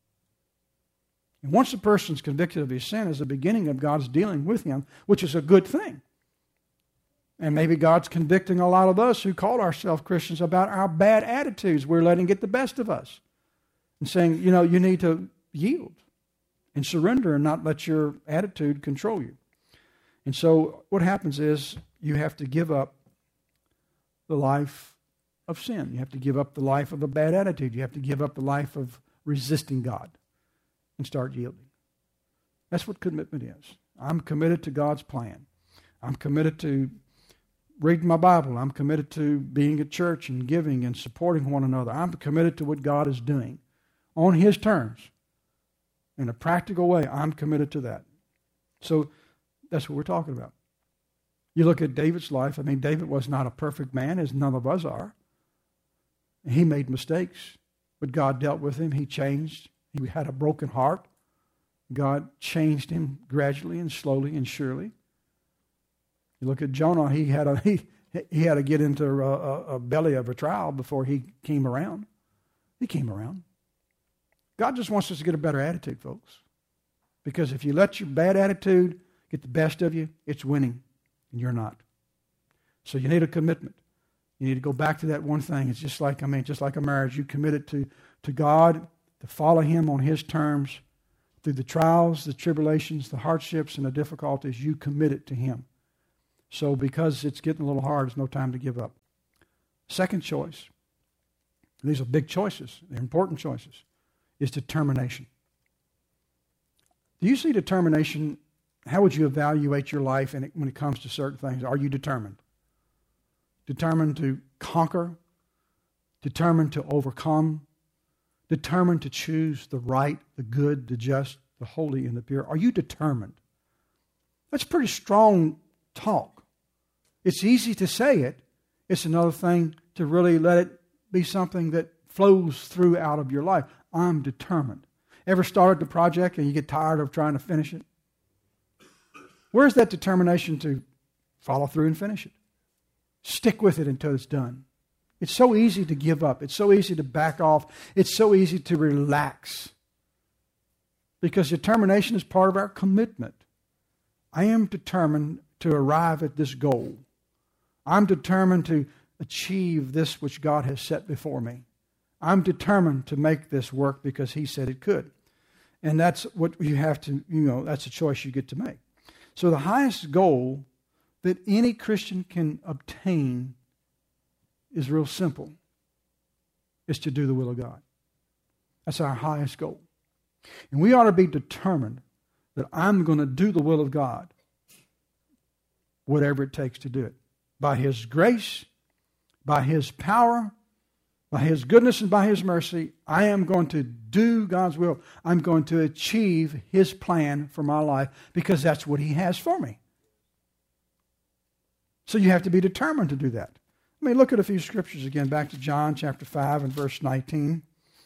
S1: And once a person's convicted of his sin, is the beginning of God's dealing with him, which is a good thing. And maybe God's convicting a lot of us who call ourselves Christians about our bad attitudes. We're letting it get the best of us. And saying, you need to yield and surrender and not let your attitude control you. And so what happens is you have to give up the life of sin. You have to give up the life of a bad attitude. You have to give up the life of resisting God and start yielding. That's what commitment is. I'm committed to God's plan. I'm committed to reading my Bible. I'm committed to being at church and giving and supporting one another. I'm committed to what God is doing on His terms. In a practical way, I'm committed to that. So that's what we're talking about. You look at David's life. I mean, David was not a perfect man, as none of us are. He made mistakes, but God dealt with him. He changed. He had a broken heart. God changed him gradually and slowly and surely. You look at Jonah. He had to get into a belly of a trial before he came around. He came around. God just wants us to get a better attitude, folks. Because if you let your bad attitude get the best of you, it's winning, and you're not. So you need a commitment. You need to go back to that one thing. It's just like a marriage. You committed to God, to follow Him on His terms. Through the trials, the tribulations, the hardships, and the difficulties, you committed to Him. So because it's getting a little hard, it's no time to give up. Second choice, these are big choices. They're important choices, is determination. Do you see determination? How would you evaluate your life when it comes to certain things? Are you determined? Determined to conquer? Determined to overcome? Determined to choose the right, the good, the just, the holy, and the pure? Are you determined? That's pretty strong talk. It's easy to say it. It's another thing to really let it be something that flows through out of your life. I'm determined. Ever started the project and you get tired of trying to finish it? Where's that determination to follow through and finish it? Stick with it until it's done. It's so easy to give up. It's so easy to back off. It's so easy to relax. Because determination is part of our commitment. I am determined to arrive at this goal. I'm determined to achieve this which God has set before me. I'm determined to make this work because He said it could. And that's what you have to, that's a choice you get to make. So the highest goal that any Christian can obtain is real simple. It's to do the will of God. That's our highest goal. And we ought to be determined that I'm going to do the will of God, whatever it takes to do it. By His grace, by His power, by His goodness and by His mercy, I am going to do God's will. I'm going to achieve His plan for my life because that's what He has for me. So you have to be determined to do that. Let me look at a few scriptures again, back to John chapter 5 and verse 19.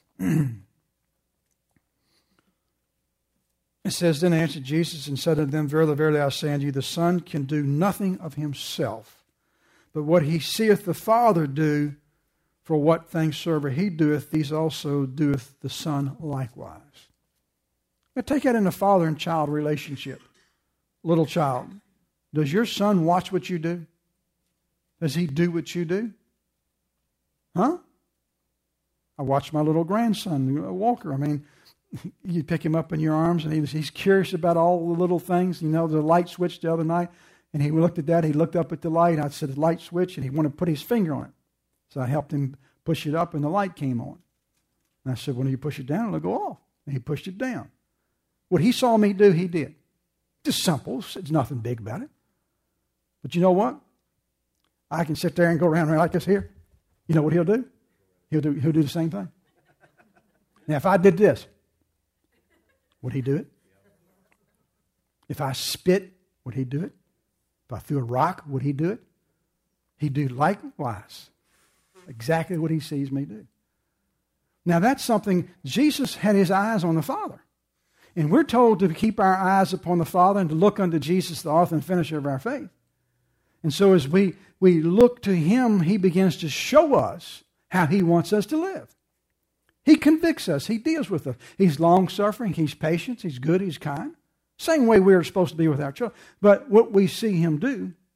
S1: It says, Then answered Jesus and said unto them, Verily, verily, I say unto you, the Son can do nothing of himself, but what he seeth the Father do, for what things soever he doeth, these also doeth the Son likewise. Now take that in a father and child relationship. Little child, does your son watch what you do? Does he do what you do? Huh? I watched my little grandson, Walker. I mean, you pick him up in your arms, and he's curious about all the little things. The light switch the other night, and he looked at that. He looked up at the light. I said, the light switch, and he wanted to put his finger on it. So I helped him push it up, and the light came on. And I said, when you push it down, it'll go off. And he pushed it down. What he saw me do, he did. Just simple. It's nothing big about it. But you know what? I can sit there and go around like this here. You know what he'll do? He'll do the same thing. Now, if I did this, would he do it? If I spit, would he do it? If I threw a rock, would he do it? He'd do likewise. Exactly what he sees me do. Now, that's something, Jesus had his eyes on the Father. And we're told to keep our eyes upon the Father and to look unto Jesus, the author and finisher of our faith. And so as we look to him, he begins to show us how he wants us to live. He convicts us. He deals with us. He's long-suffering. He's patient. He's good. He's kind. Same way we're supposed to be with our children. But what we see him do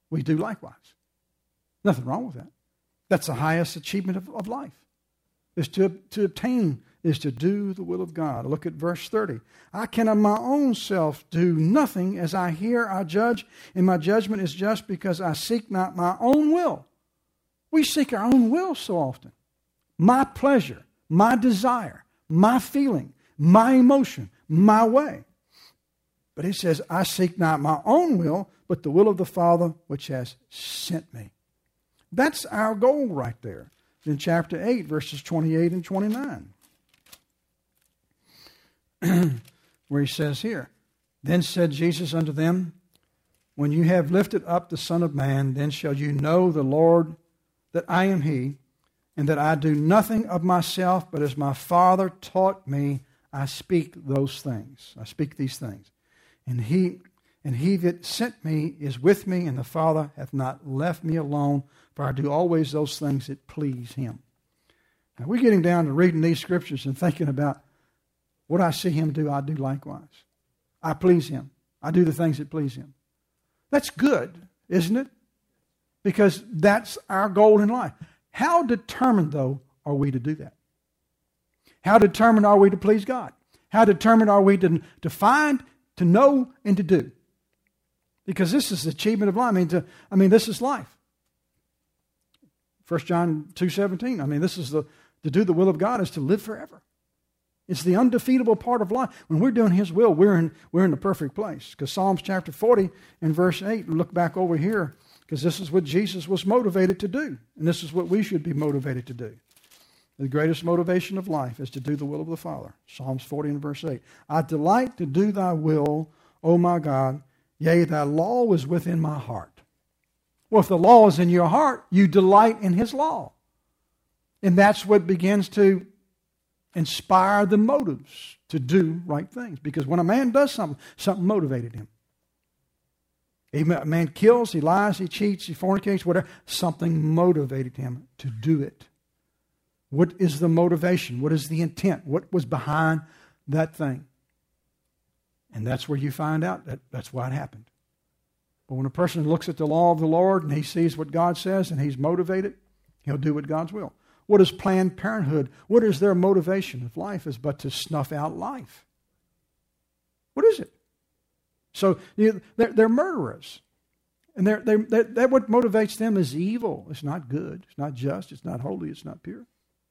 S1: we do likewise. Nothing wrong with that. That's the highest achievement of life, is to obtain, is to do the will of God. Look at verse 30. I can of my own self do nothing. As I hear, I judge, and my judgment is just, because I seek not my own will. We seek our own will so often. My pleasure, my desire, my feeling, my emotion, my way. But he says, I seek not my own will, but the will of the Father which has sent me. That's our goal right there. In chapter 8, verses 28 and 29. Where he says here, Then said Jesus unto them, When you have lifted up the Son of Man, then shall you know the Lord, that I am he, and that I do nothing of myself, but as my Father taught me, I speak those things. I speak these things. And he that sent me is with me, and the Father hath not left me alone, for I do always those things that please him. Now we're getting down to reading these scriptures and thinking about what I see him do, I do likewise. I please him. I do the things that please him. That's good, isn't it? Because that's our goal in life. How determined, though, are we to do that? How determined are we to please God? How determined are we to find, to know, and to do? Because this is the achievement of life. I mean, this is life. 1 John 2:17. This is to do the will of God is to live forever. It's the undefeatable part of life. When we're doing his will, we're in the perfect place. Because Psalms chapter 40 and verse 8, look back over here, because this is what Jesus was motivated to do. And this is what we should be motivated to do. The greatest motivation of life is to do the will of the Father. Psalms 40 and verse 8. I delight to do thy will, O my God. Yea, thy law is within my heart. Well, if the law is in your heart, you delight in his law. And that's what begins to inspire the motives to do right things. Because when a man does something motivated him. A man kills, he lies, he cheats, he fornicates, whatever. Something motivated him to do it. What is the motivation? What is the intent? What was behind that thing? And that's where you find out that's why it happened. But when a person looks at the law of the Lord and he sees what God says and he's motivated, he'll do what God's will. What is Planned Parenthood? What is their motivation of life is but to snuff out life? What is it? So they're murderers. And they're what motivates them is evil. It's not good. It's not just. It's not holy. It's not pure.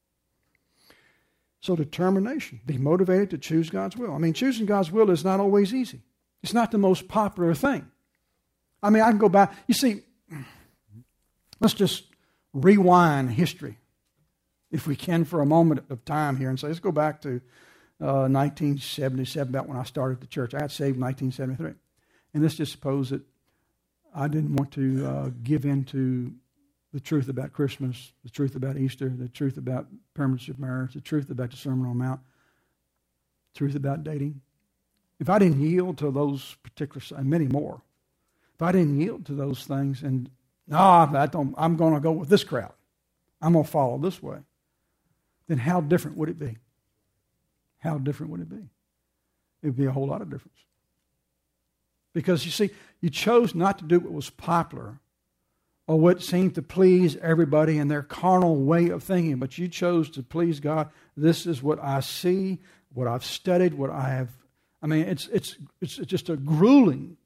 S1: So determination. Be motivated to choose God's will. Choosing God's will is not always easy. It's not the most popular thing. I can go back. You see, let's just rewind history, if we can, for a moment of time here and say, let's go back to 1977, about when I started the church. I got saved in 1973. And let's just suppose that I didn't want to give in to the truth about Christmas, the truth about Easter, the truth about permanence of marriage, the truth about the Sermon on the Mount, the truth about dating. If I didn't yield to those particular, and many more, if I didn't yield to those things and, I'm going to go with this crowd, I'm going to follow this way, then how different would it be? How different would it be? It would be a whole lot of difference. Because you see, you chose not to do what was popular or what seemed to please everybody in their carnal way of thinking, but you chose to please God. This is what I see, what I've studied, what I have. It's just a grueling,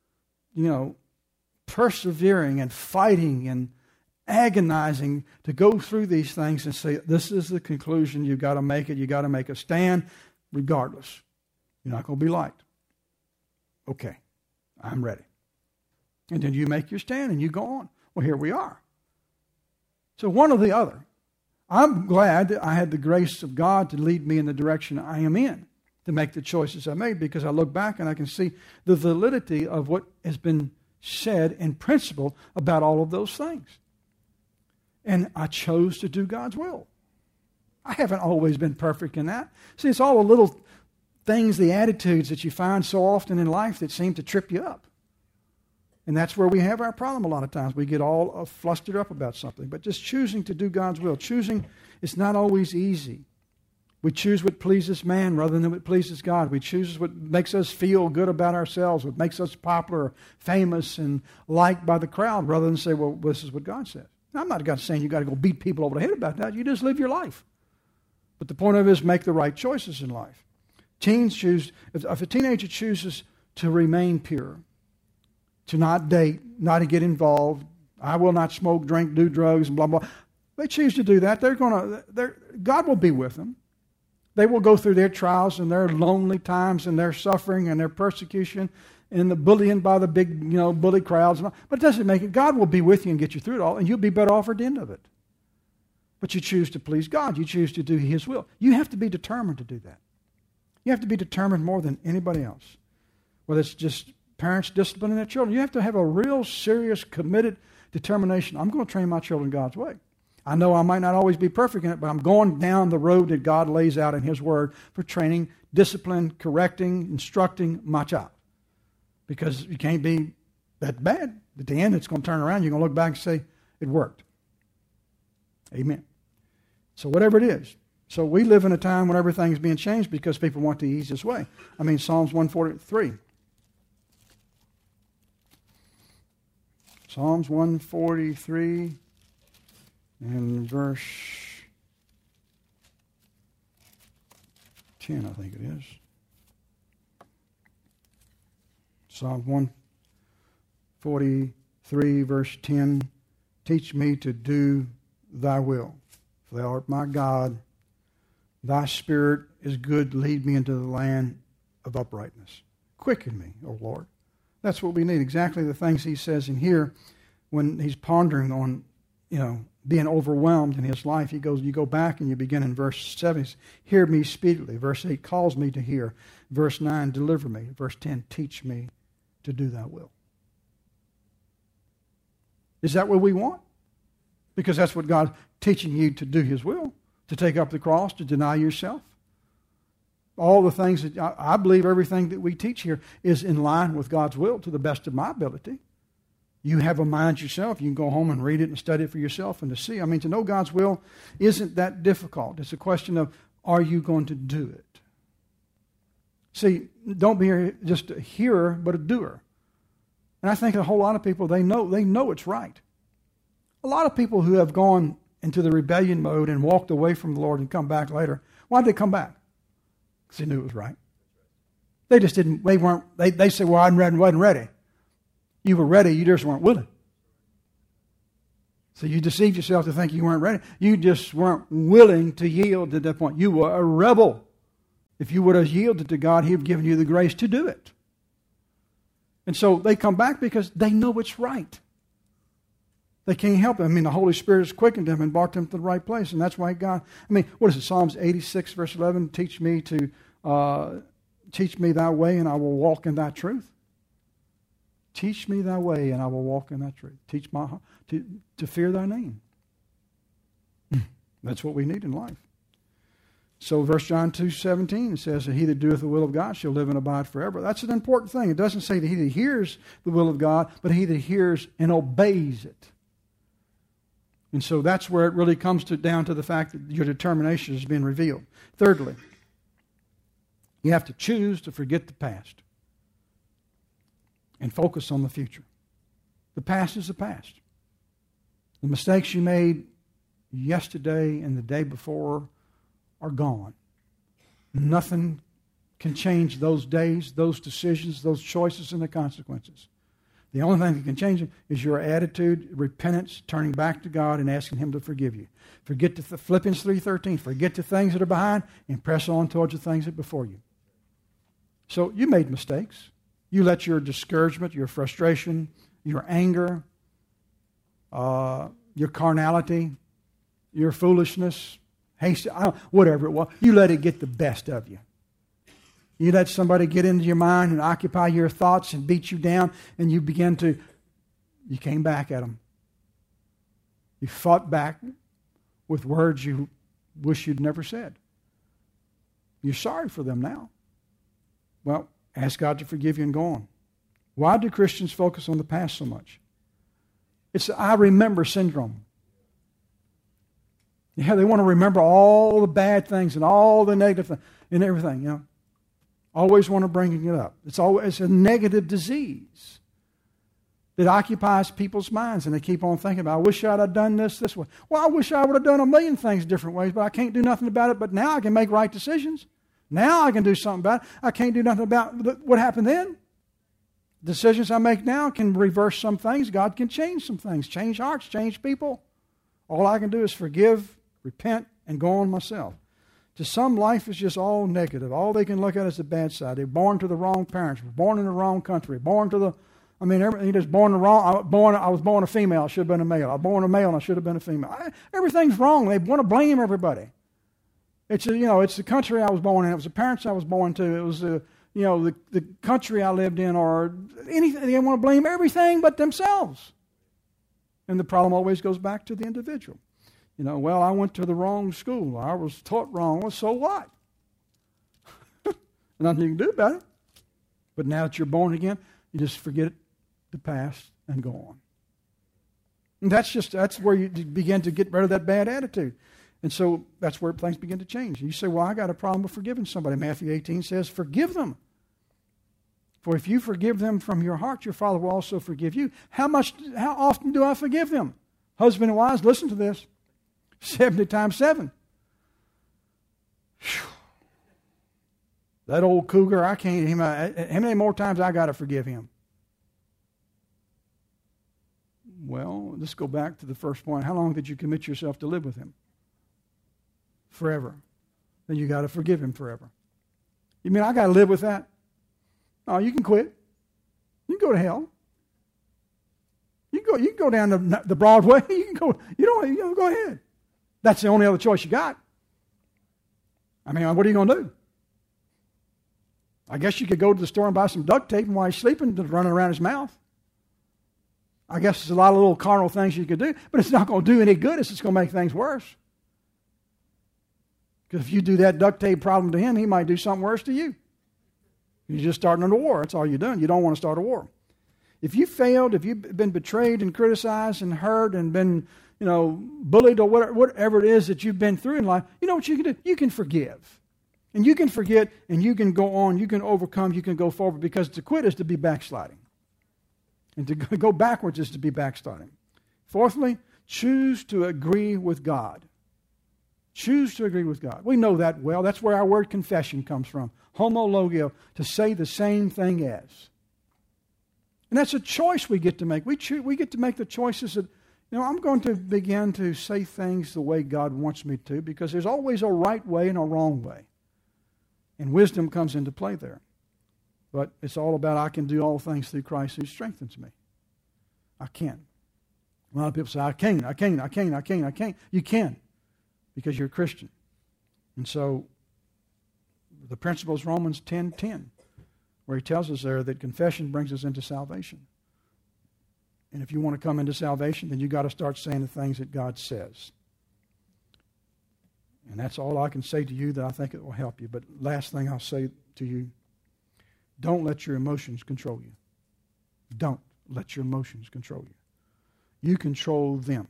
S1: persevering and fighting and agonizing to go through these things and say, this is the conclusion. You've got to make it. You've got to make a stand regardless. You're not going to be liked. Okay, I'm ready. And then you make your stand and you go on. Well, here we are. So one or the other. I'm glad that I had the grace of God to lead me in the direction I am in, to make the choices I made, because I look back and I can see the validity of what has been said in principle about all of those things. And I chose to do God's will. I haven't always been perfect in that. See, it's all the little things, the attitudes that you find so often in life that seem to trip you up. And that's where we have our problem a lot of times. We get all flustered up about something. But just choosing to do God's will, choosing, it's not always easy. We choose what pleases man rather than what pleases God. We choose what makes us feel good about ourselves, what makes us popular, famous, and liked by the crowd, rather than say, well, this is what God says. Now, I'm not saying you got to go beat people over the head about that. You just live your life. But the point of it is make the right choices in life. Teens choose, if a teenager chooses to remain pure, to not date, not to get involved, I will not smoke, drink, do drugs, and blah, blah. They choose to do that. God will be with them. They will go through their trials and their lonely times and their suffering and their persecution and the bullying by the big, bully crowds. But it doesn't make it. God will be with you and get you through it all, and you'll be better off at the end of it. But you choose to please God. You choose to do His will. You have to be determined to do that. You have to be determined more than anybody else. Whether it's just parents disciplining their children, you have to have a real serious, committed determination. I'm going to train my children God's way. I know I might not always be perfect in it, but I'm going down the road that God lays out in His Word for training, discipline, correcting, instructing my child. Because you can't be that bad. At the end, it's going to turn around. You're going to look back and say, it worked. Amen. So whatever it is. So we live in a time when everything's being changed because people want the easiest way. Psalms 143. Psalms 143 and verse 10, I think it is. Psalm 143, verse 10. Teach me to do thy will, for thou art my God. Thy spirit is good. Lead me into the land of uprightness. Quicken me, O Lord. That's what we need. Exactly the things he says in here when he's pondering on, being overwhelmed in his life. You go back and you begin in verse 7. Hear me speedily. Verse 8, calls me to hear. Verse 9, deliver me. Verse 10, teach me to do thy will. Is that what we want? Because that's what God's teaching you to do His will. To take up the cross, to deny yourself. All the things that I believe everything that we teach here is in line with God's will to the best of my ability. You have a mind yourself. You can go home and read it and study it for yourself and to see. To know God's will isn't that difficult. It's a question of, are you going to do it? See, don't be just a hearer, but a doer. And I think a whole lot of people, they know it's right. A lot of people who have gone into the rebellion mode and walked away from the Lord and come back later, why'd they come back? Because they knew it was right. They just didn't, they said, well, I wasn't ready. You were ready, you just weren't willing. So you deceived yourself to think you weren't ready. You just weren't willing to yield at that point. You were a rebel. If you would have yielded to God, He would have given you the grace to do it. And so they come back because they know it's right. They can't help it. The Holy Spirit has quickened them and brought them to the right place. And that's why God, what is it? Psalms 86, verse 11, teach me thy way and I will walk in thy truth. Teach me thy way and I will walk in thy truth. Teach my heart to fear thy name. That's what we need in life. So verse John 2:17 says that he that doeth the will of God shall live and abide forever. That's an important thing. It doesn't say that he that hears the will of God, but he that hears and obeys it. And so that's where it really comes down to the fact that your determination is being revealed. Thirdly, you have to choose to forget the past and focus on the future. The past is the past. The mistakes you made yesterday and the day before are gone. Nothing can change those days, those decisions, those choices, and the consequences. The only thing that can change them is your attitude, repentance, turning back to God and asking Him to forgive you. Forget Philippians 3:13. Forget the things that are behind and press on towards the things that are before you. So you made mistakes. You let your discouragement, your frustration, your anger, your carnality, your foolishness, haste, whatever it was, you let it get the best of you. You let somebody get into your mind and occupy your thoughts and beat you down, and you came back at them. You fought back with words you wish you'd never said. You're sorry for them now. Well, ask God to forgive you and go on. Why do Christians focus on the past so much? It's the I remember syndrome. Yeah, they want to remember all the bad things and all the negative things and everything, you know. Always want to bring it up. It's a negative disease that occupies people's minds, and they keep on thinking about, I wish I'd have done this way. Well, I wish I would have done a million things different ways, but I can't do nothing about it. But now I can make right decisions. Now I can do something about it. I can't do nothing about what happened then. Decisions I make now can reverse some things. God can change some things, change hearts, change people. All I can do is forgive, repent, and go on myself. To some, life is just all negative. All they can look at is the bad side. They're born to the wrong parents, born in the wrong country, everything just born the wrong. I was born a female. I should have been a male. I was born a male, and I should have been a female. Everything's wrong. They want to blame everybody. It's the country I was born in. It was the parents I was born to. It was the country I lived in, or anything. They want to blame everything but themselves. And the problem always goes back to the individual. Well, I went to the wrong school. I was taught wrong. Well, so what? Nothing you can do about it. But now that you're born again, you just forget the past and go on. And that's where you begin to get rid of that bad attitude. And so that's where things begin to change. You say, well, I got a problem with forgiving somebody. Matthew 18 says, forgive them. For if you forgive them from your heart, your Father will also forgive you. How often do I forgive them? Husband and wives, listen to this. 70 times 7. Whew. That old cougar, I can't. How many more times I got to forgive him? Well, let's go back to the first point. How long did you commit yourself to live with him? Forever. Then you got to forgive him forever. You mean I got to live with that? No, you can quit. You can go to hell. You can go down the Broadway. You can go. Go ahead. That's the only other choice you got. What are you going to do? I guess you could go to the store and buy some duct tape, and while he's sleeping, just running around his mouth. I guess there's a lot of little carnal things you could do, but it's not going to do any good. It's just going to make things worse. Because if you do that duct tape problem to him, he might do something worse to you. You're just starting a war. That's all you're doing. You don't want to start a war. If you failed, if you've been betrayed and criticized and hurt and been, bullied or whatever it is that you've been through in life, you know what you can do? You can forgive. And you can forget, and you can go on, you can overcome, you can go forward, because to quit is to be backsliding. And to go backwards is to be backsliding. Fourthly, choose to agree with God. Choose to agree with God. We know that well. That's where our word confession comes from. Homologio, to say the same thing as. And that's a choice we get to make. We get to make the choices that, I'm going to begin to say things the way God wants me to, because there's always a right way and a wrong way. And wisdom comes into play there. But it's all about I can do all things through Christ who strengthens me. I can. A lot of people say, I can't. You can, because you're a Christian. And so the principle is Romans 10:10, where he tells us there that confession brings us into salvation. And if you want to come into salvation, then you've got to start saying the things that God says. And that's all I can say to you that I think it will help you. But last thing I'll say to you, don't let your emotions control you. Don't let your emotions control you. You control them.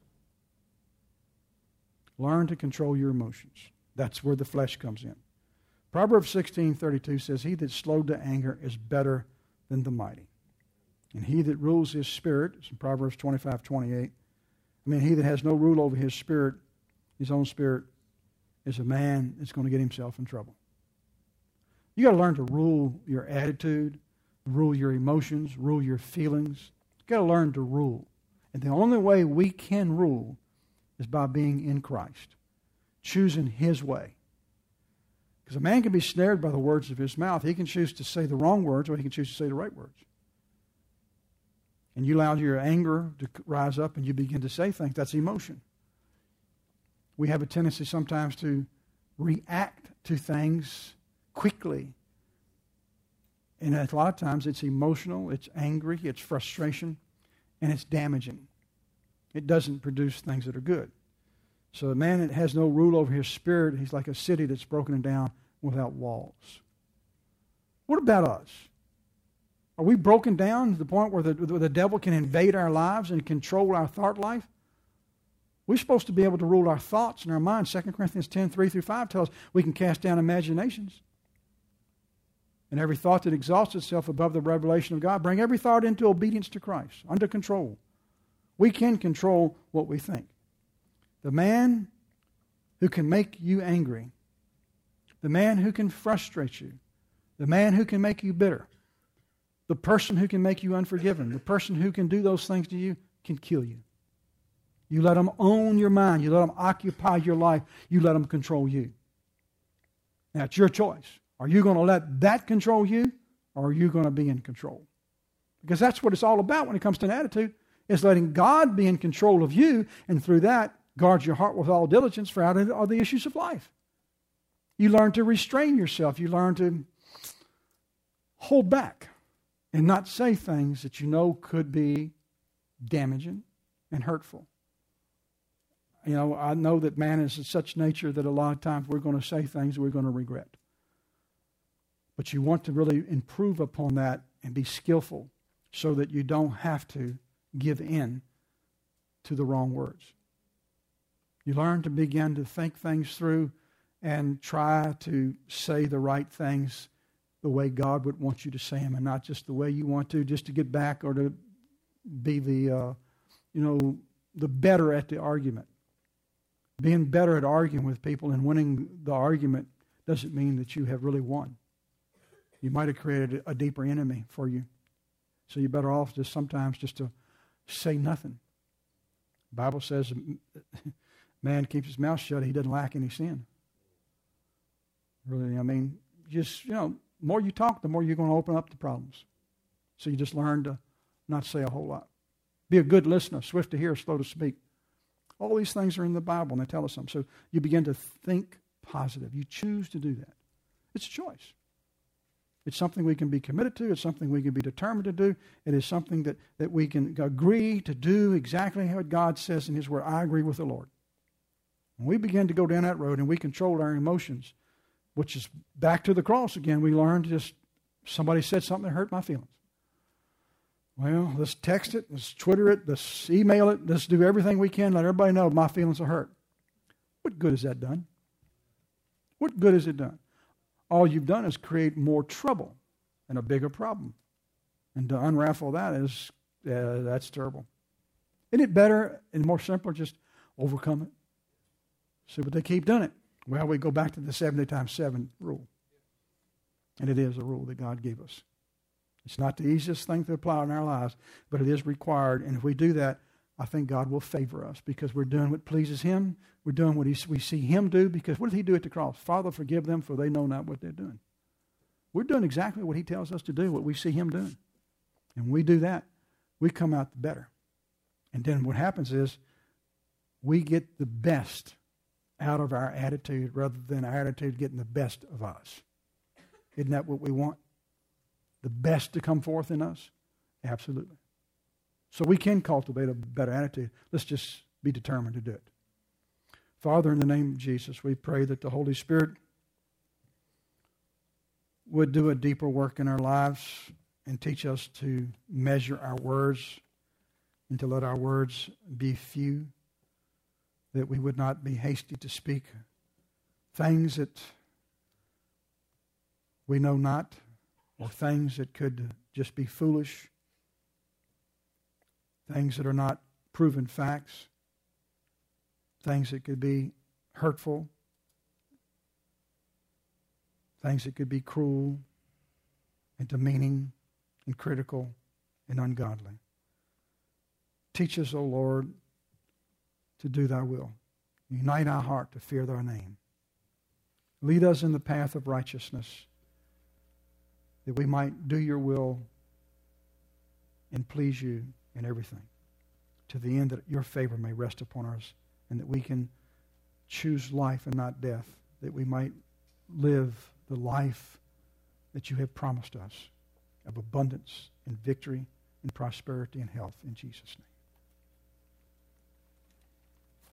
S1: Learn to control your emotions. That's where the flesh comes in. Proverbs 16:32 says, he that's slow to anger is better than the mighty. And he that rules his spirit, it's in Proverbs 25:28. He that has no rule over his spirit, his own spirit, is a man that's going to get himself in trouble. You got to learn to rule your attitude, rule your emotions, rule your feelings. You got to learn to rule. And the only way we can rule is by being in Christ, choosing his way. Because a man can be snared by the words of his mouth. He can choose to say the wrong words, or he can choose to say the right words. And you allow your anger to rise up and you begin to say things. That's emotion. We have a tendency sometimes to react to things quickly. And a lot of times it's emotional, it's angry, it's frustration, and it's damaging. It doesn't produce things that are good. So a man that has no rule over his spirit, he's like a city that's broken down without walls. What about us? Are we broken down to the point where the devil can invade our lives and control our thought life? We're supposed to be able to rule our thoughts and our minds. 2 Corinthians 10, 3-5 tells us we can cast down imaginations. And every thought that exalts itself above the revelation of God, bring every thought into obedience to Christ, under control. We can control what we think. The man who can make you angry, the man who can frustrate you, the man who can make you bitter, the person who can make you unforgiving, the person who can do those things to you can kill you. You let them own your mind. You let them occupy your life. You let them control you. Now, it's your choice. Are you going to let that control you, or are you going to be in control? Because that's what it's all about when it comes to an attitude, is letting God be in control of you, and through that, guard your heart with all diligence, for out of all the issues of life. You learn to restrain yourself. You learn to hold back and not say things that you know could be damaging and hurtful. You know, I know that man is of such nature that a lot of times we're going to say things we're going to regret. But you want to really improve upon that and be skillful so that you don't have to give in to the wrong words. You learn to begin to think things through and try to say the right things the way God would want you to say them, and not just the way you want to, just to get back or to be the better at the argument. Being better at arguing with people and winning the argument doesn't mean that you have really won. You might have created a deeper enemy for you. So you're better off just sometimes just to say nothing. The Bible says man keeps his mouth shut, he doesn't lack any sin. Really, I mean, just, the more you talk, the more you're going to open up the problems. So you just learn to not say a whole lot. Be a good listener, swift to hear, slow to speak. All these things are in the Bible, and they tell us something. So you begin to think positive. You choose to do that. It's a choice. It's something we can be committed to. It's something we can be determined to do. It is something that we can agree to do exactly how God says in His Word. I agree with the Lord. When we begin to go down that road and we control our emotions, which is back to the cross again, we learn to just, somebody said something that hurt my feelings. Well, let's text it, let's Twitter it, let's email it, let's do everything we can, let everybody know my feelings are hurt. What good has that done? What good has it done? All you've done is create more trouble and a bigger problem. And to unravel that is, that's terrible. Isn't it better and more simple just overcome it? See, but they keep doing it. Well, we go back to the 70 times 7 rule. And it is a rule that God gave us. It's not the easiest thing to apply in our lives, but it is required. And if we do that, I think God will favor us because we're doing what pleases Him. We're doing what we see Him do, because what did He do at the cross? Father, forgive them, for they know not what they're doing. We're doing exactly what He tells us to do, what we see Him doing. And when we do that, we come out better. And then what happens is we get the best out of our attitude rather than our attitude getting the best of us. Isn't that what we want? The best to come forth in us? Absolutely. So we can cultivate a better attitude. Let's just be determined to do it. Father, in the name of Jesus, we pray that the Holy Spirit would do a deeper work in our lives and teach us to measure our words and to let our words be few, that we would not be hasty to speak things that we know not, or things that could just be foolish, things that are not proven facts, things that could be hurtful, things that could be cruel and demeaning and critical and ungodly. Teach us, O Lord, to do Thy will. Unite our heart to fear Thy name. Lead us in the path of righteousness, that we might do Your will and please You in everything, to the end that Your favor may rest upon us, and that we can choose life and not death, that we might live the life that You have promised us, of abundance and victory and prosperity and health, in Jesus' name.